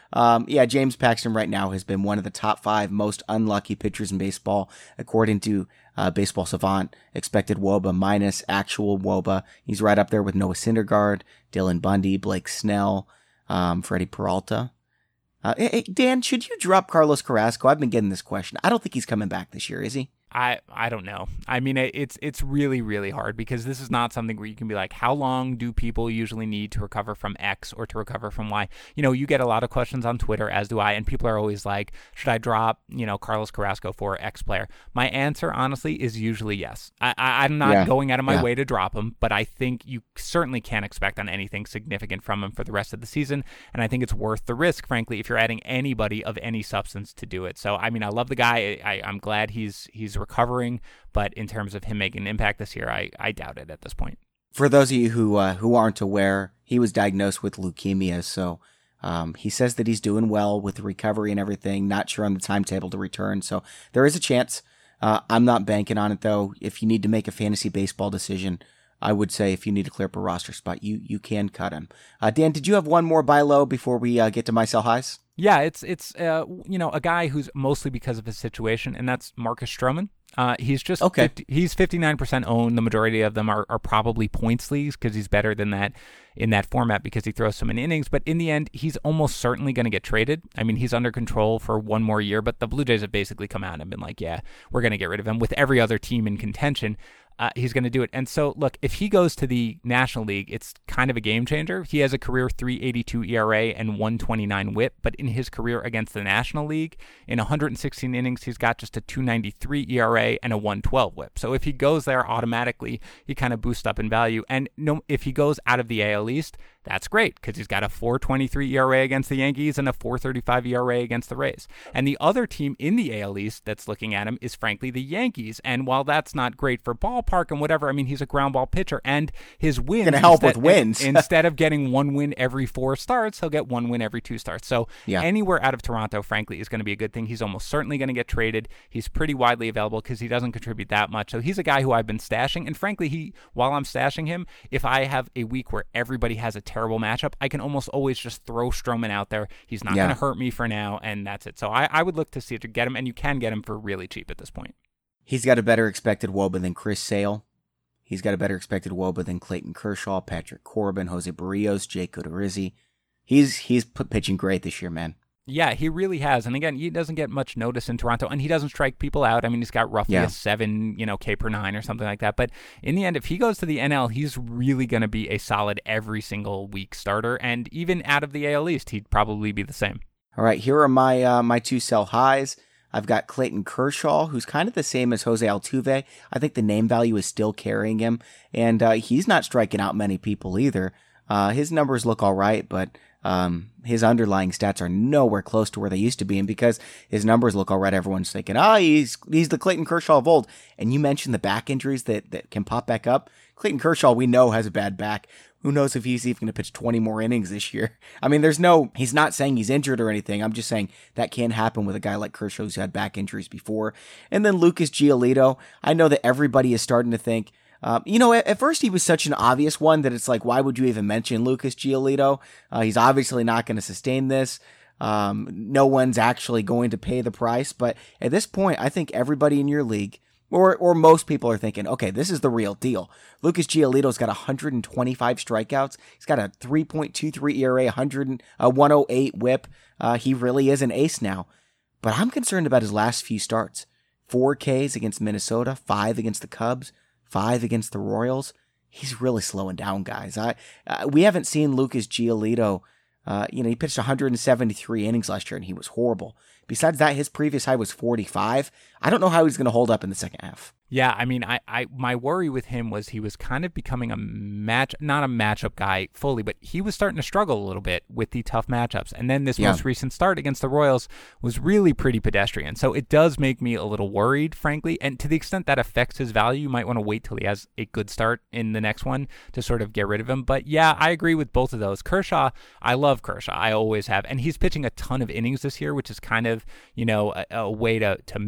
Um, yeah, James Paxton right now has been one of the top five most unlucky pitchers in baseball, according to uh, Baseball Savant. Expected W O B A minus actual W O B A. He's right up there with Noah Syndergaard, Dylan Bundy, Blake Snell, um, Freddie Peralta. Uh, hey, Dan, should you drop Carlos Carrasco? I've been getting this question. I don't think he's coming back this year, is he? I, I don't know. I mean, it's it's really, really hard because this is not something where you can be like, how long do people usually need to recover from X or to recover from Y? You know, you get a lot of questions on Twitter, as do I, and people are always like, should I drop, you know, Carlos Carrasco for X player? My answer, honestly, is usually yes. I, I, I'm not yeah. going out of my yeah. way to drop him, but I think you certainly can't expect on anything significant from him for the rest of the season, and I think it's worth the risk, frankly, if you're adding anybody of any substance to do it. So, I mean, I love the guy. I, I'm glad he's he's recovering, but in terms of him making an impact this year, I, I doubt it at this point. For those of you who uh, who aren't aware, he was diagnosed with leukemia, so um, he says that he's doing well with the recovery and everything, not sure on the timetable to return, so there is a chance. Uh, I'm not banking on it, though. If you need to make a fantasy baseball decision, I would say if you need to clear up a roster spot, you you can cut him. Uh, Dan, did you have one more buy low before we uh, get to my sell highs? Yeah, it's it's uh, you know a guy who's mostly because of his situation, and that's Marcus Stroman. Uh, he's just okay. fifty, he's fifty-nine percent owned. The majority of them are, are probably points leagues because he's better than that in that format because he throws so many innings. But in the end, he's almost certainly going to get traded. I mean, he's under control for one more year, but the Blue Jays have basically come out and been like, yeah, we're going to get rid of him. With every other team in contention, Uh, he's going to do it. And so, look, if he goes to the National League, it's kind of a game changer. He has a career three eighty-two E R A and one twenty-nine whip, but in his career against the National League, in one hundred sixteen innings, he's got just a two ninety-three E R A and a one twelve whip. So if he goes there automatically, he kind of boosts up in value. And no, if he goes out of the A L East, that's great because he's got a four twenty-three E R A against the Yankees and a four thirty-five E R A against the Rays. And the other team in the A L East that's looking at him is, frankly, the Yankees. And while that's not great for ballpark and whatever, I mean, he's a ground ball pitcher, and his wins going to help instead, with wins. instead of getting one win every four starts, he'll get one win every two starts. So yeah. anywhere out of Toronto, frankly, is going to be a good thing. He's almost certainly going to get traded. He's pretty widely available because he doesn't contribute that much. So he's a guy who I've been stashing. And frankly, he while I'm stashing him, if I have a week where everybody has a terrible matchup, I can almost always just throw Stroman out there. He's not yeah. going to hurt me for now, and that's it. So I, I would look to see if to get him, and you can get him for really cheap at this point. He's got a better expected W O B A than Chris Sale. He's got a better expected W O B A than Clayton Kershaw, Patrick Corbin, Jose Barrios, Jake Odorizzi. He's he's pitching great this year, man. Yeah, he really has. And again, he doesn't get much notice in Toronto, and he doesn't strike people out. I mean, he's got roughly yeah. a seven, you know, K per nine or something like that. But in the end, if he goes to the N L, he's really going to be a solid every single week starter. And even out of the A L East, he'd probably be the same. All right, here are my uh, my two sell highs. I've got Clayton Kershaw, who's kind of the same as Jose Altuve. I think the name value is still carrying him, and uh, he's not striking out many people either. Uh, his numbers look all right, but um, his underlying stats are nowhere close to where they used to be. And because his numbers look all right, everyone's thinking, ah, oh, he's he's the Clayton Kershaw of old. And you mentioned the back injuries that, that can pop back up. Clayton Kershaw, we know, has a bad back. Who knows if he's even going to pitch twenty more innings this year? I mean, there's no, he's not saying he's injured or anything. I'm just saying that can happen with a guy like Kershaw who's had back injuries before. And then Lucas Giolito. I know that everybody is starting to think, um, you know, at, at first he was such an obvious one that it's like, why would you even mention Lucas Giolito? Uh, he's obviously not going to sustain this. Um, no one's actually going to pay the price. But at this point, I think everybody in your league, Or or most people are thinking, okay, this is the real deal. Lucas Giolito's got one hundred twenty-five strikeouts. He's got a three point two three E R A, one hundred, uh, one oh eight whip. Uh, he really is an ace now. But I'm concerned about his last few starts. Four Ks against Minnesota, five against the Cubs, five against the Royals. He's really slowing down, guys. I uh, we haven't seen Lucas Giolito. Uh, you know, he pitched one hundred seventy-three innings last year, and he was horrible. Besides that, his previous high was forty-five. I don't know how he's going to hold up in the second half. Yeah, I mean, I, I my worry with him was he was kind of becoming a match, not a matchup guy fully, but he was starting to struggle a little bit with the tough matchups. And then this yeah. most recent start against the Royals was really pretty pedestrian. So it does make me a little worried, frankly. And to the extent that affects his value, you might want to wait till he has a good start in the next one to sort of get rid of him. But yeah, I agree with both of those. Kershaw, I love Kershaw. I always have. And he's pitching a ton of innings this year, which is kind of, you know, a, a way to, to make up ground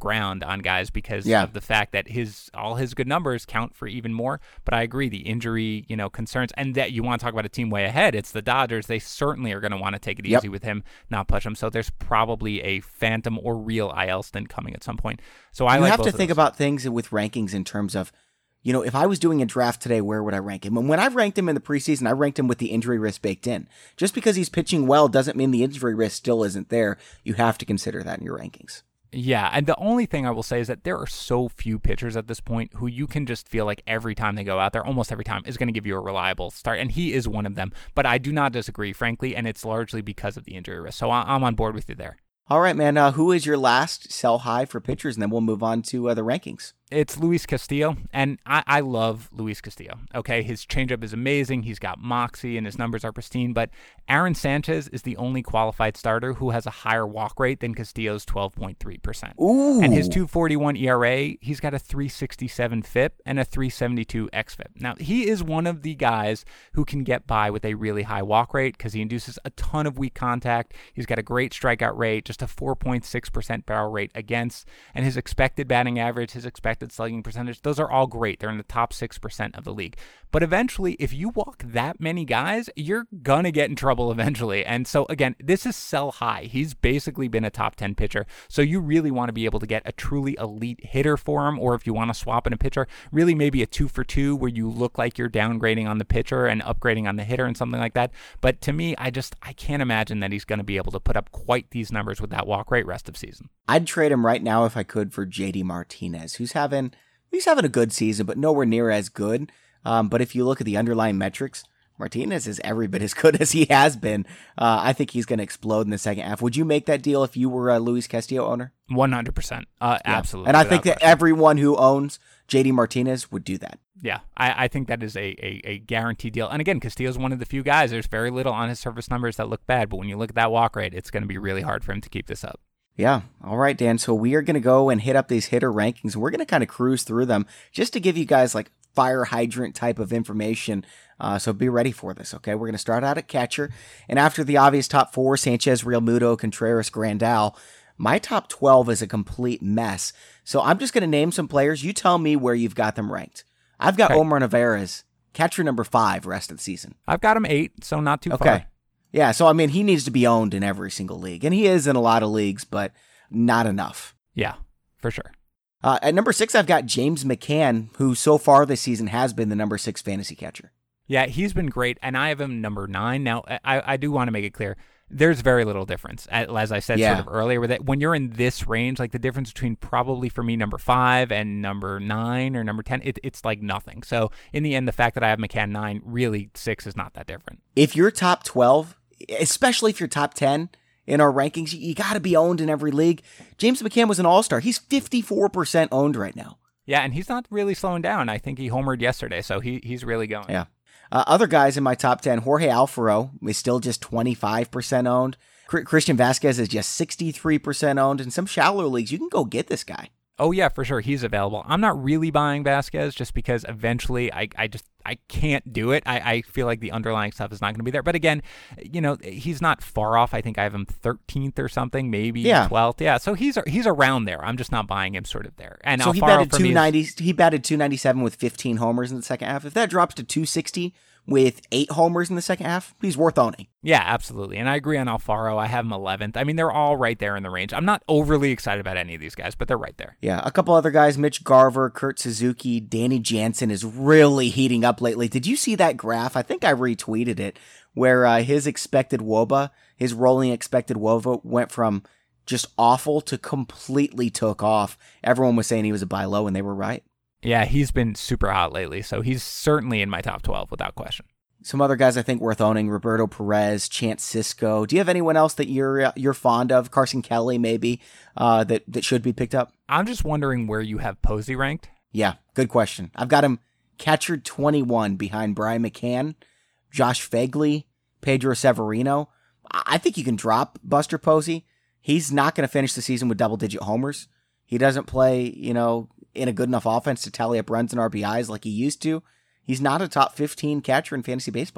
ground on guys because yeah. of the fact that his all his good numbers count for even more. But I agree, the injury, you know, concerns, and that you want to talk about a team way ahead. It's the Dodgers. They certainly are going to want to take it yep. easy with him, not push him. So there's probably a phantom or real I L stint coming at some point. So I you like have both to of think those. about things with rankings in terms of, you know, if I was doing a draft today, where would I rank him? And when I ranked him in the preseason, I ranked him with the injury risk baked in. Just because he's pitching well doesn't mean the injury risk still isn't there. You have to consider that in your rankings. Yeah, and the only thing I will say is that there are so few pitchers at this point who you can just feel like every time they go out there, almost every time, is going to give you a reliable start, and he is one of them. But I do not disagree, frankly, and it's largely because of the injury risk. So I'm on board with you there. All right, man. Uh, who is your last sell high for pitchers? And then we'll move on to uh, the rankings. It's Luis Castillo, and I, I love Luis Castillo. Okay, his changeup is amazing. He's got moxie, and his numbers are pristine. But Aaron Sanchez is the only qualified starter who has a higher walk rate than Castillo's twelve point three percent. Ooh. And his two forty-one E R A, he's got a three sixty-seven F I P and a three seventy-two X F I P. Now, he is one of the guys who can get by with a really high walk rate because he induces a ton of weak contact. He's got a great strikeout rate, just a four point six percent barrel rate against, and his expected batting average, his expected slugging percentage, those are all great. They're in the top six percent of the league. But eventually, if you walk that many guys, you're going to get in trouble eventually. And so, again, this is sell high. He's basically been a top ten pitcher. So you really want to be able to get a truly elite hitter for him, or if you want to swap in a pitcher, really maybe a two for two where you look like you're downgrading on the pitcher and upgrading on the hitter and something like that. But to me, I just, I can't imagine that he's going to be able to put up quite these numbers with that walk rate rest of season. I'd trade him right now if I could for J D Martinez, who's having he's having a good season, but nowhere near as good. Um, but if you look at the underlying metrics, Martinez is every bit as good as he has been. Uh, I think he's going to explode in the second half. Would you make that deal if you were a Luis Castillo owner? one hundred percent. Uh, yeah. Absolutely. And I think that question. everyone who owns J D Martinez would do that. Yeah, I, I think that is a, a, a guaranteed deal. And again, Castillo's one of the few guys. There's very little on his surface numbers that look bad, but when you look at that walk rate, it's going to be really hard for him to keep this up. Yeah. All right, Dan. So we are going to go and hit up these hitter rankings. We're going to kind of cruise through them just to give you guys like fire hydrant type of information. Uh, so be ready for this, okay? We're going to start out at catcher. And after the obvious top four, Sanchez, Realmuto, Contreras, Grandal, my top twelve is a complete mess. So I'm just going to name some players. You tell me where you've got them ranked. I've got okay. Omar Narvaez, catcher number five, rest of the season. I've got him eight, so not too okay. far. Yeah, so I mean, he needs to be owned in every single league. And he is in a lot of leagues, but not enough. Yeah, for sure. Uh, at number six, I've got James McCann, who so far this season has been the number six fantasy catcher. Yeah, he's been great, and I have him number nine. Now, I, I do want to make it clear, there's very little difference. As I said yeah. sort of earlier, with it, when you're in this range, like the difference between probably for me number five and number nine or number ten, it, it's like nothing. So in the end, the fact that I have McCann nine, really six is not that different. If you're top twelve, especially if you're top ten in our rankings, you, you got to be owned in every league. James McCann was an all-star. He's fifty-four percent owned right now. Yeah, and he's not really slowing down. I think he homered yesterday, so he he's really going. Yeah. Uh, other guys in my top ten, Jorge Alfaro is still just twenty-five percent owned. C- Christian Vasquez is just sixty-three percent owned. In some shallow leagues, you can go get this guy. Oh, yeah, for sure. He's available. I'm not really buying Vasquez just because eventually I, I just I can't do it. I, I feel like the underlying stuff is not going to be there. But again, you know, he's not far off. I think I have him thirteenth or something, maybe yeah. twelfth. Yeah, so he's he's around there. I'm just not buying him sort of there. And so Alfaro he batted two ninety. Is, he batted two ninety-seven with fifteen homers in the second half. If that drops to two sixty with eight homers in the second half, he's worth owning. Yeah, absolutely. And I agree on Alfaro. I have him eleventh. I mean, they're all right there in the range. I'm not overly excited about any of these guys, but they're right there. Yeah, a couple other guys, Mitch Garver, Kurt Suzuki, Danny Jansen is really heating up lately. Did you see that graph? I think I retweeted it, where uh, his expected W O B A, his rolling expected W O B A went from just awful to completely took off. Everyone was saying he was a buy low, and they were right. Yeah, he's been super hot lately, so he's certainly in my top twelve without question. Some other guys I think worth owning: Roberto Perez, Chance Sisco. Do you have anyone else that you're uh, you're fond of? Carson Kelly, maybe, uh, that that should be picked up. I'm just wondering where you have Posey ranked. Yeah, good question. I've got him catcher twenty-one behind Brian McCann, Josh Phegley, Pedro Severino. I think you can drop Buster Posey. He's not going to finish the season with double-digit homers. He doesn't play, you know, in a good enough offense to tally up runs and R B Is like he used to. He's not a top fifteen catcher in fantasy baseball.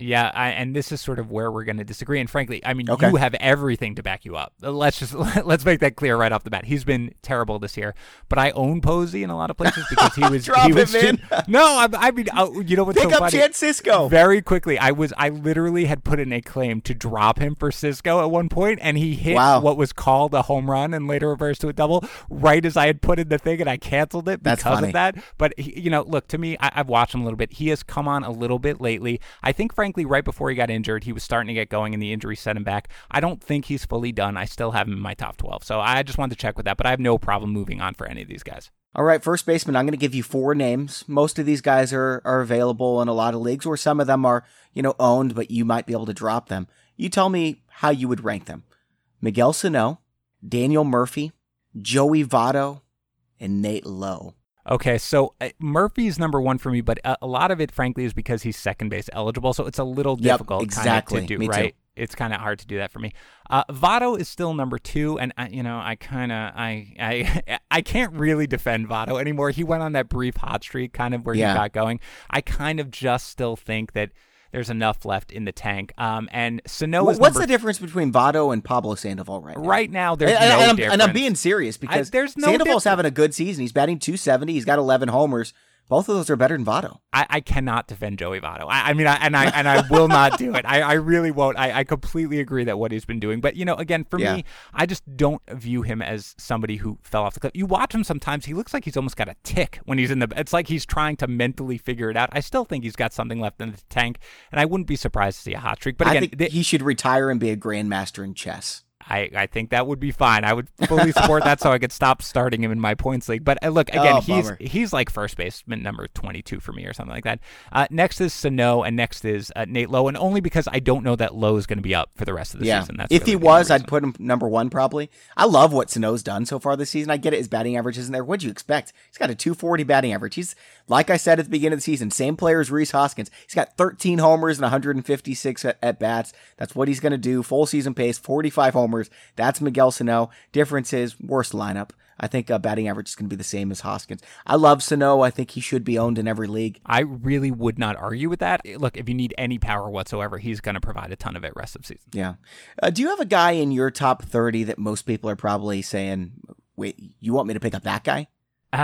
Yeah, I, and this is sort of where we're going to disagree. And frankly, I mean, Okay. you have everything to back you up. Let's just let's make that clear right off the bat. He's been terrible this year, but I own Posey in a lot of places because he was. Drop he was it, man. too- no, I, I mean, uh, you know what's Pick so up funny? Chance Cisco. Very quickly, I was I literally had put in a claim to drop him for Cisco at one point, and he hit Wow. what was called a home run and later reversed to a double right as I had put in the thing, and I canceled it because That's funny. of that. But he, you know, look, to me, I, I've watched him a little bit. He has come on a little bit lately. I think, frankly, right before he got injured, he was starting to get going, and the injury set him back. I don't think he's fully done. I still have him in my top twelve, so I just wanted to check with that. But I have no problem moving on for any of these guys. All right, first baseman, I'm going to give you four names. Most of these guys are, are available in a lot of leagues, or some of them are, you know, owned, but you might be able to drop them. You tell me how you would rank them. Miguel Sano, Daniel Murphy, Joey Votto, and Nate Lowe. Okay, so uh, Murphy's number one for me, but a, a lot of it, frankly, is because he's second base eligible, so it's a little Yep, difficult exactly. kind of to do, Me too. right? It's kind of hard to do that for me. Uh, Votto is still number two, and I, you know, I kind of, I, I, I can't really defend Votto anymore. He went on that brief hot streak, kind of where Yeah. he got going. I kind of just still think that there's enough left in the tank. Um, and Sano Wh- is What's number the difference between Votto and Pablo Sandoval right now? right now. There's and, no and I'm, difference. and I'm being serious because I- there's no Sandoval's difference. having a good season. He's batting two seventy. He's got eleven homers. Both of those are better than Votto. I, I cannot defend Joey Votto. I, I mean, I, and I and I will not do it. I, I really won't. I, I completely agree that what he's been doing. But, you know, again, for Yeah. me, I just don't view him as somebody who fell off the cliff. You watch him sometimes, he looks like he's almost got a tick when he's in the – it's like he's trying to mentally figure it out. I still think he's got something left in the tank, and I wouldn't be surprised to see a hot streak. But, I again, think th- he should retire and be a grandmaster in chess. I, I think that would be fine. I would fully support that so I could stop starting him in my points league. But uh, look, again, Oh, he's bummer. he's like first baseman number twenty-two for me or something like that. Uh, next is Sano, and next is uh, Nate Lowe, and only because I don't know that Lowe is going to be up for the rest of the Yeah. season. That's if really he the was, only I'd reason. put him number one probably. I love what Sano's done so far this season. I get it. His batting average isn't there. What'd you expect? He's got a two forty batting average. He's, like I said at the beginning of the season, same player as Rhys Hoskins. He's got thirteen homers and one hundred fifty-six at, at bats. That's what he's going to do. Full season pace, forty-five homers. That's Miguel Sano. Difference is worst lineup. I think uh, batting average is going to be the same as Hoskins. I love Sano. I think he should be owned in every league. I really would not argue with that. Look, if you need any power whatsoever, he's going to provide a ton of it rest of the season. Yeah. Uh, do you have a guy in your top thirty that most people are probably saying, wait, you want me to pick up that guy?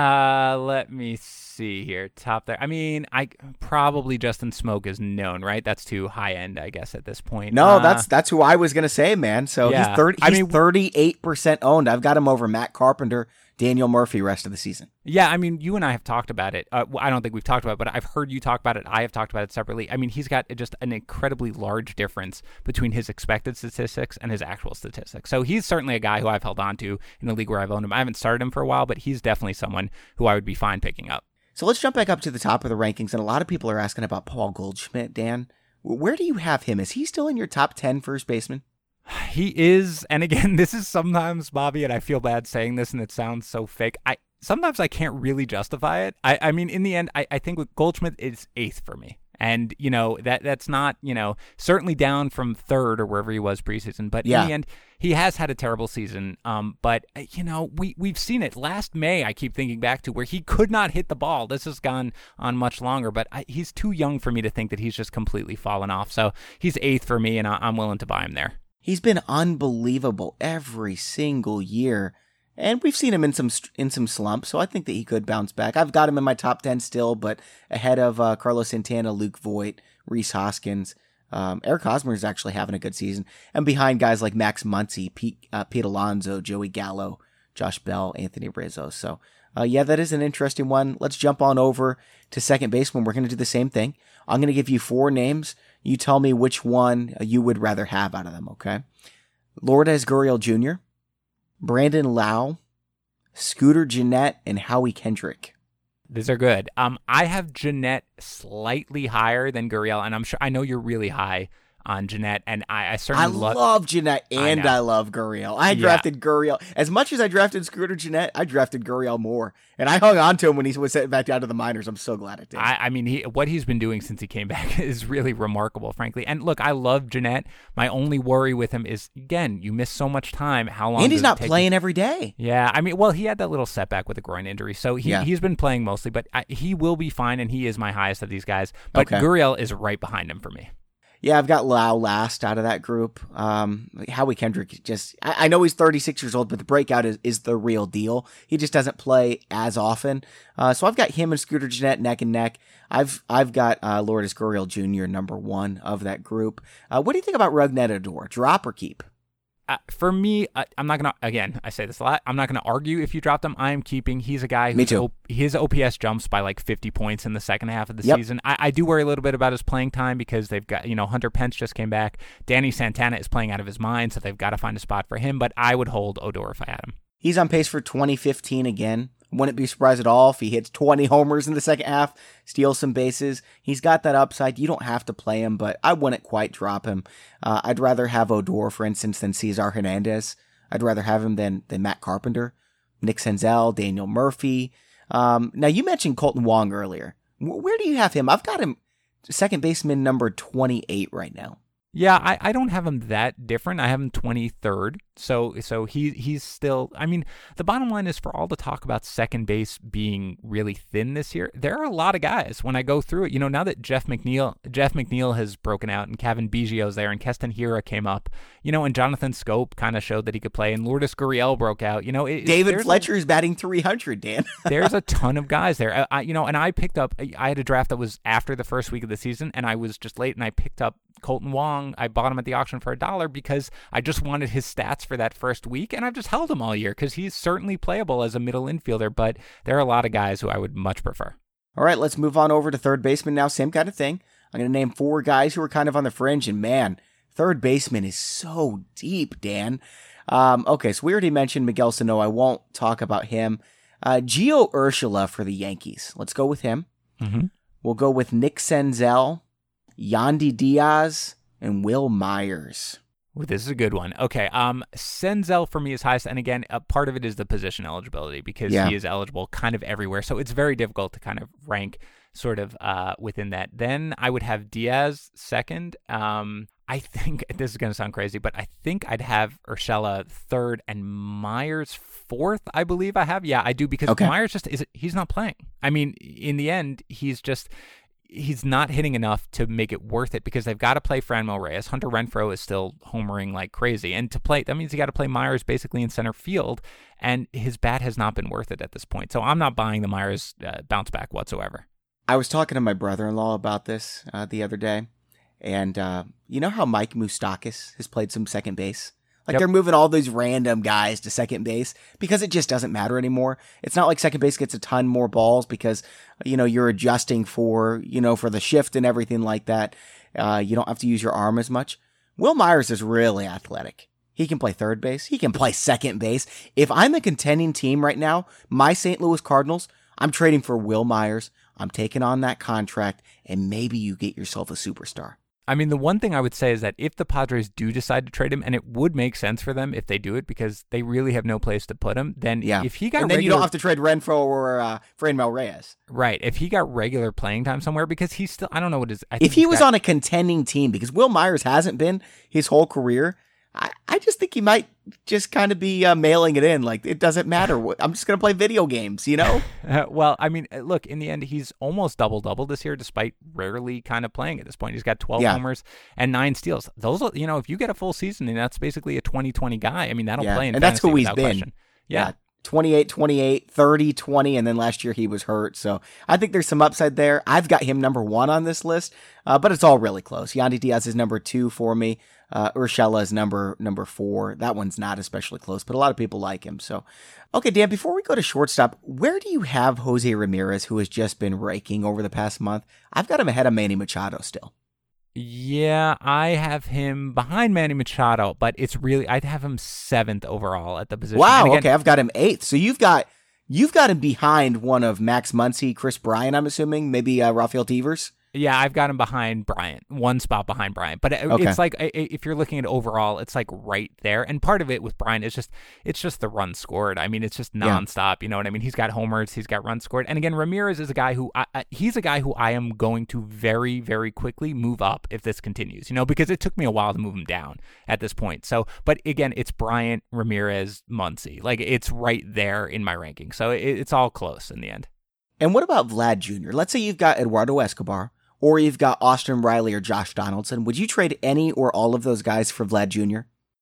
Uh, let me see here. Top there. I mean, I probably Justin Smoke is known, right? That's too high end, I guess, at this point. No, Uh, that's that's who I was gonna say, man. So Yeah. he's thirty. I He's mean- thirty-eight percent owned. I've got him over Matt Carpenter, Daniel Murphy, rest of the season. Yeah, I mean, you and I have talked about it. Uh, well, I don't think we've talked about it, but I've heard you talk about it. I have talked about it separately. I mean, he's got just an incredibly large difference between his expected statistics and his actual statistics. So he's certainly a guy who I've held on to in a league where I've owned him. I haven't started him for a while, but he's definitely someone who I would be fine picking up. So let's jump back up to the top of the rankings, and a lot of people are asking about Paul Goldschmidt. Dan, where do you have him? Is he still in your top ten first baseman? He is, and again, this is sometimes, Bobby, and I feel bad saying this, and it sounds so fake. I sometimes I can't really justify it. I, I mean, in the end, I, I think with Goldschmidt, it's eighth for me. And, you know, that that's not, you know, certainly down from third or wherever he was preseason. But Yeah. in the end, he has had a terrible season. Um, but, uh, you know, we, we've seen it. Last May, I keep thinking back to where he could not hit the ball. This has gone on much longer. But I, he's too young for me to think that he's just completely fallen off. So he's eighth for me, and I, I'm willing to buy him there. He's been unbelievable every single year, and we've seen him in some in some slumps. So I think that he could bounce back. I've got him in my top ten still, but ahead of uh, Carlos Santana, Luke Voigt, Rhys Hoskins. Um, Eric Hosmer is actually having a good season, and behind guys like Max Muncy, Pete, uh, Pete Alonso, Joey Gallo, Josh Bell, Anthony Rizzo. So uh, yeah, that is an interesting one. Let's jump on over to second base when we're going to do the same thing. I'm going to give you four names. You tell me which one you would rather have out of them, okay? Lourdes Gurriel Junior, Brandon Lau, Scooter Gennett, and Howie Kendrick. These are good. Um, I have Jeanette slightly higher than Gurriel, and I'm sure I know you're really high on Jeanette, and I, I I certainly lo- love Gennett and I I, know. love Gurriel. I Yeah. drafted Gurriel. As much as I drafted Scooter Gennett, I drafted Gurriel more. And I hung on to him when he was sent back down to the minors. I'm so glad I did. I, I mean, he, what he's been doing since he came back is really remarkable, frankly. And look, I love Jeanette. My only worry with him is, again, you miss so much time. How long? and he's does it not take playing every day. Yeah, I mean, well, he had that little setback with a groin injury, so he, Yeah. he's been playing mostly, but I, he will be fine, and he is my highest of these guys. But Okay. Gurriel is right behind him for me. Yeah, I've got Lau last out of that group. Um, Howie Kendrick just, I, I know he's thirty-six years old, but the breakout is, is the real deal. He just doesn't play as often. Uh, so I've got him and Scooter Gennett neck and neck. I've I've got uh, Lourdes Gurriel Junior number one of that group. Uh, what do you think about Rougned Odor? Drop or keep? Uh, for me, uh, I'm not going to, again, I say this a lot, I'm not going to argue if you dropped him. I am keeping. He's a guy who's o- his O P S jumps by like fifty points in the second half of the yep. season. I, I do worry a little bit about his playing time because they've got, you know, Hunter Pence just came back. Danny Santana is playing out of his mind, so they've got to find a spot for him, but I would hold Odor if I had him. He's on pace for twenty fifteen again. Wouldn't be surprised at all if he hits twenty homers in the second half, steals some bases. He's got that upside. You don't have to play him, but I wouldn't quite drop him. Uh, I'd rather have Odor, for instance, than Cesar Hernandez. I'd rather have him than, than Matt Carpenter, Nick Senzel, Daniel Murphy. Um, now, you mentioned Colton Wong earlier. Where do you have him? I've got him second baseman number twenty-eight right now. Yeah, I, I don't have him that different. I have him twenty-third. So so he he's still, I mean, the bottom line is for all the talk about second base being really thin this year, there are a lot of guys when I go through it. You know, now that Jeff McNeil Jeff McNeil has broken out and Kevin Biggio's there and Keston Hiura came up, you know, and Jonathan Scope kind of showed that he could play and Lourdes Gurriel broke out. You know, it, David Fletcher is batting three hundred, Dan. There's a ton of guys there. I, you know, and I picked up, I had a draft that was after the first week of the season and I was just late and I picked up Colton Wong. I bought him at the auction for a dollar because I just wanted his stats for that first week, and I've just held him all year because he's certainly playable as a middle infielder, but there are a lot of guys who I would much prefer. All right, let's move on over to third baseman now. Same kind of thing. I'm going to name four guys who are kind of on the fringe, and man, third baseman is so deep, Dan. Um, okay, so we already mentioned Miguel Sano. I won't talk about him. Uh, Gio Urshela for the Yankees. Let's go with him. Mm-hmm. We'll go with Nick Senzel, Yandy Diaz, and Will Myers. Ooh, this is a good one. Okay, um, Senzel for me is highest, and again, a part of it is the position eligibility because yeah. he is eligible kind of everywhere, so it's very difficult to kind of rank sort of uh, within that. Then I would have Diaz second. Um, I think, this is going to sound crazy, but I think I'd have Urshela third and Myers fourth, I believe I have. Yeah, I do, because okay. Myers just, is he's not playing. I mean, in the end, he's just... he's not hitting enough to make it worth it because they've got to play Franmil Reyes. Hunter Renfroe is still homering like crazy. And to play, that means you got to play Myers basically in center field, and his bat has not been worth it at this point. So I'm not buying the Myers uh, bounce back whatsoever. I was talking to my brother-in-law about this uh, the other day, and uh, you know how Mike Moustakas has played some second base? Like yep. They're moving all these random guys to second base because it just doesn't matter anymore. It's not like second base gets a ton more balls because, you know, you're adjusting for, you know, for the shift and everything like that. Uh, you don't have to use your arm as much. Will Myers is really athletic. He can play third base. He can play second base. If I'm a contending team right now, my Saint Louis Cardinals, I'm trading for Will Myers. I'm taking on that contract, and maybe you get yourself a superstar. I mean, the one thing I would say is that if the Padres do decide to trade him, and it would make sense for them if they do it because they really have no place to put him, then yeah. if he got and then regular... you don't have to trade Renfroe or uh, Franmil Reyes. Right. If he got regular playing time somewhere, because he's still, I don't know what his... I if he was got... on a contending team, because Will Myers hasn't been his whole career, I, I just think he might just kind of be uh, mailing it in. Like, it doesn't matter. I'm just going to play video games, you know? uh, well, I mean, look, in the end, he's almost double-double this year, despite rarely kind of playing at this point. He's got twelve yeah. homers and nine steals. Those, are, you know, if you get a full season, and that's basically a twenty twenty guy, I mean, that'll yeah. play in and that's who he's been. Question. Yeah. yeah. twenty-eight, twenty-eight, thirty, twenty, and then last year he was hurt. So I think there's some upside there. I've got him number one on this list, uh, but it's all really close. Yandy Diaz is number two for me. Uh, Urshela is number number four. That one's not especially close, but a lot of people like him. So, okay, Dan, before we go to shortstop, where do you have Jose Ramirez, who has just been raking over the past month? I've got him ahead of Manny Machado still. Yeah, I have him behind Manny Machado, but it's really, I'd have him seventh overall at the position. Wow, again, okay, I've got him eighth. So you've got you've got him behind one of Max Muncy, Chris Bryant, I'm assuming, maybe uh, Rafael Devers. Yeah, I've got him behind Bryant, one spot behind Bryant. But okay. It's like, if you're looking at overall, it's like right there. And part of it with Bryant is just, it's just the runs scored. I mean, it's just nonstop. Yeah. You know what I mean? He's got homers, he's got runs scored. And again, Ramirez is a guy who, I, he's a guy who I am going to very, very quickly move up if this continues, you know, because it took me a while to move him down at this point. So, but again, it's Bryant, Ramirez, Muncy. Like, it's right there in my ranking. So it, it's all close in the end. And what about Vlad Junior? Let's say you've got Eduardo Escobar, or you've got Austin Riley or Josh Donaldson. Would you trade any or all of those guys for Vlad Junior?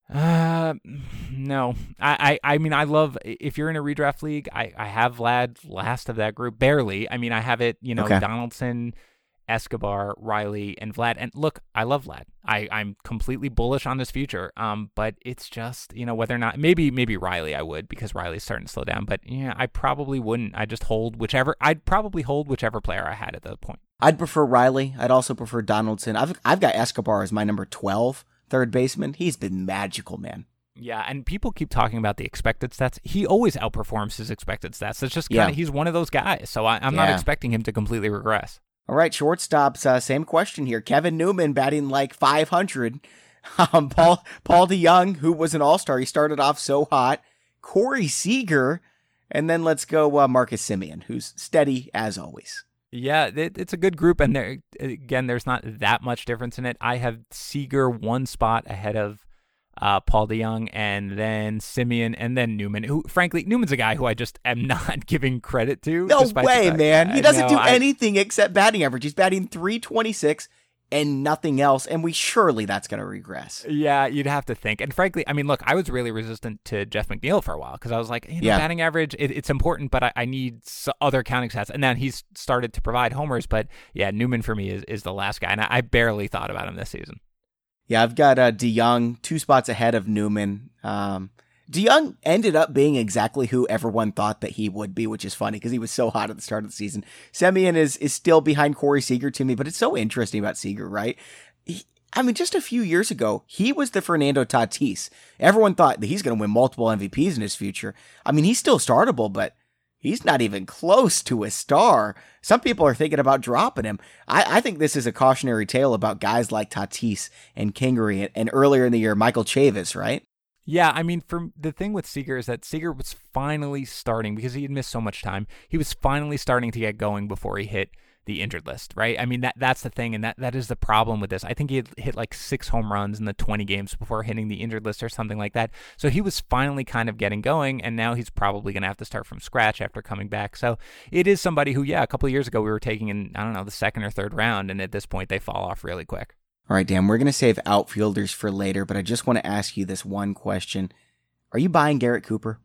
Uh, no. I, I, I mean, I love, if you're in a redraft league, I, I have Vlad last of that group, barely. I mean, I have it, you know, Okay. Donaldson, Escobar, Riley, and Vlad. And look, I love Vlad. I, I'm completely bullish on his future. Um, but it's just, you know, whether or not, maybe, maybe Riley I would, because Riley's starting to slow down. But yeah, I probably wouldn't. I just hold whichever, I'd probably hold whichever player I had at that point. I'd prefer Riley. I'd also prefer Donaldson. I've I've got Escobar as my number twelve third baseman. He's been magical, man. Yeah, and people keep talking about the expected stats. He always outperforms his expected stats. It's just kind of, Yeah. he's one of those guys. So I, I'm Yeah. not expecting him to completely regress. All right, shortstops, uh, same question here. Kevin Newman batting like five hundred. Um, Paul Paul DeYoung, who was an all-star. He started off so hot. Corey Seager. And then let's go uh, Marcus Semien, who's steady as always. Yeah, it, it's a good group, and there again, there's not that much difference in it. I have Seager one spot ahead of uh, Paul DeYoung, and then Semien, and then Newman. Who, frankly, Newman's a guy who I just am not giving credit to. No despite the way, fact- man. He I doesn't know, do I- anything except batting average. He's batting three twenty-six and nothing else, and we surely that's going to regress. Yeah, you'd have to think. And frankly, I mean, look, I was really resistant to Jeff McNeil for a while because I was like, you know, Yeah. batting average, it, it's important, but I, I need s- other counting stats. And then he's started to provide homers. But yeah, Newman for me is, is the last guy. And I, I barely thought about him this season. Yeah, I've got uh, DeYoung two spots ahead of Newman. Um, DeYoung ended up being exactly who everyone thought that he would be, which is funny because he was so hot at the start of the season. Semien is is still behind Corey Seager to me, but it's so interesting about Seager, right? He, I mean, just a few years ago, he was the Fernando Tatis. Everyone thought that he's going to win multiple M V Ps in his future. I mean, he's still startable, but he's not even close to a star. Some people are thinking about dropping him. I, I think this is a cautionary tale about guys like Tatis and Kingery and, and earlier in the year, Michael Chavis, right? Yeah, I mean, for the thing with Seager is that Seager was finally starting, because he had missed so much time, he was finally starting to get going before he hit the injured list, right? I mean, that that's the thing, and that, that is the problem with this. I think he had hit like six home runs in the twenty games before hitting the injured list or something like that. So he was finally kind of getting going, and now he's probably going to have to start from scratch after coming back. So it is somebody who, yeah, a couple of years ago we were taking in, I don't know, the second or third round, and at this point they fall off really quick. All right, Dan, we're going to save outfielders for later, but I just want to ask you this one question. Are you buying Garrett Cooper?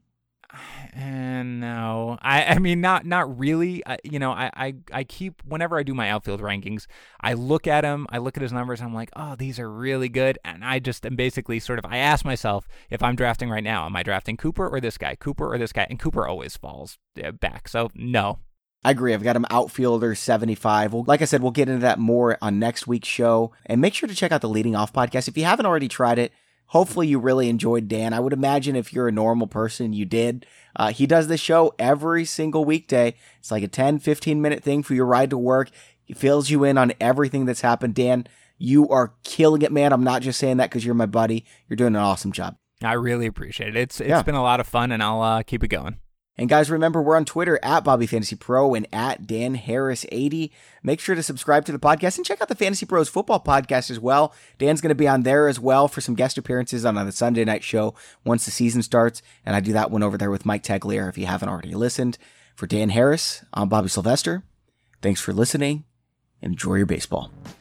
And no, I, I mean, not not really. I, you know, I, I, I keep, whenever I do my outfield rankings, I look at him, I look at his numbers, and I'm like, oh, these are really good. And I just am basically sort of, I ask myself, if I'm drafting right now, am I drafting Cooper or this guy? Cooper or this guy? And Cooper always falls uh, back. So no. I agree. I've got him outfielder seventy-five. Well, like I said, we'll get into that more on next week's show. And make sure to check out the Leading Off podcast. If you haven't already tried it, hopefully you really enjoyed Dan. I would imagine if you're a normal person, you did. Uh, he does this show every single weekday. It's like a ten, fifteen minute thing for your ride to work. He fills you in on everything that's happened. Dan, you are killing it, man. I'm not just saying that because you're my buddy. You're doing an awesome job. I really appreciate it. It's It's Yeah. been a lot of fun, and I'll uh, keep it going. And guys, remember, we're on Twitter at Bobby Fantasy Pro and at Dan Harris eighty. Make sure to subscribe to the podcast and check out the Fantasy Pros football podcast as well. Dan's going to be on there as well for some guest appearances on the Sunday night show once the season starts. And I do that one over there with Mike Tagliere if you haven't already listened. For Dan Harris, I'm Bobby Sylvester. Thanks for listening and enjoy your baseball.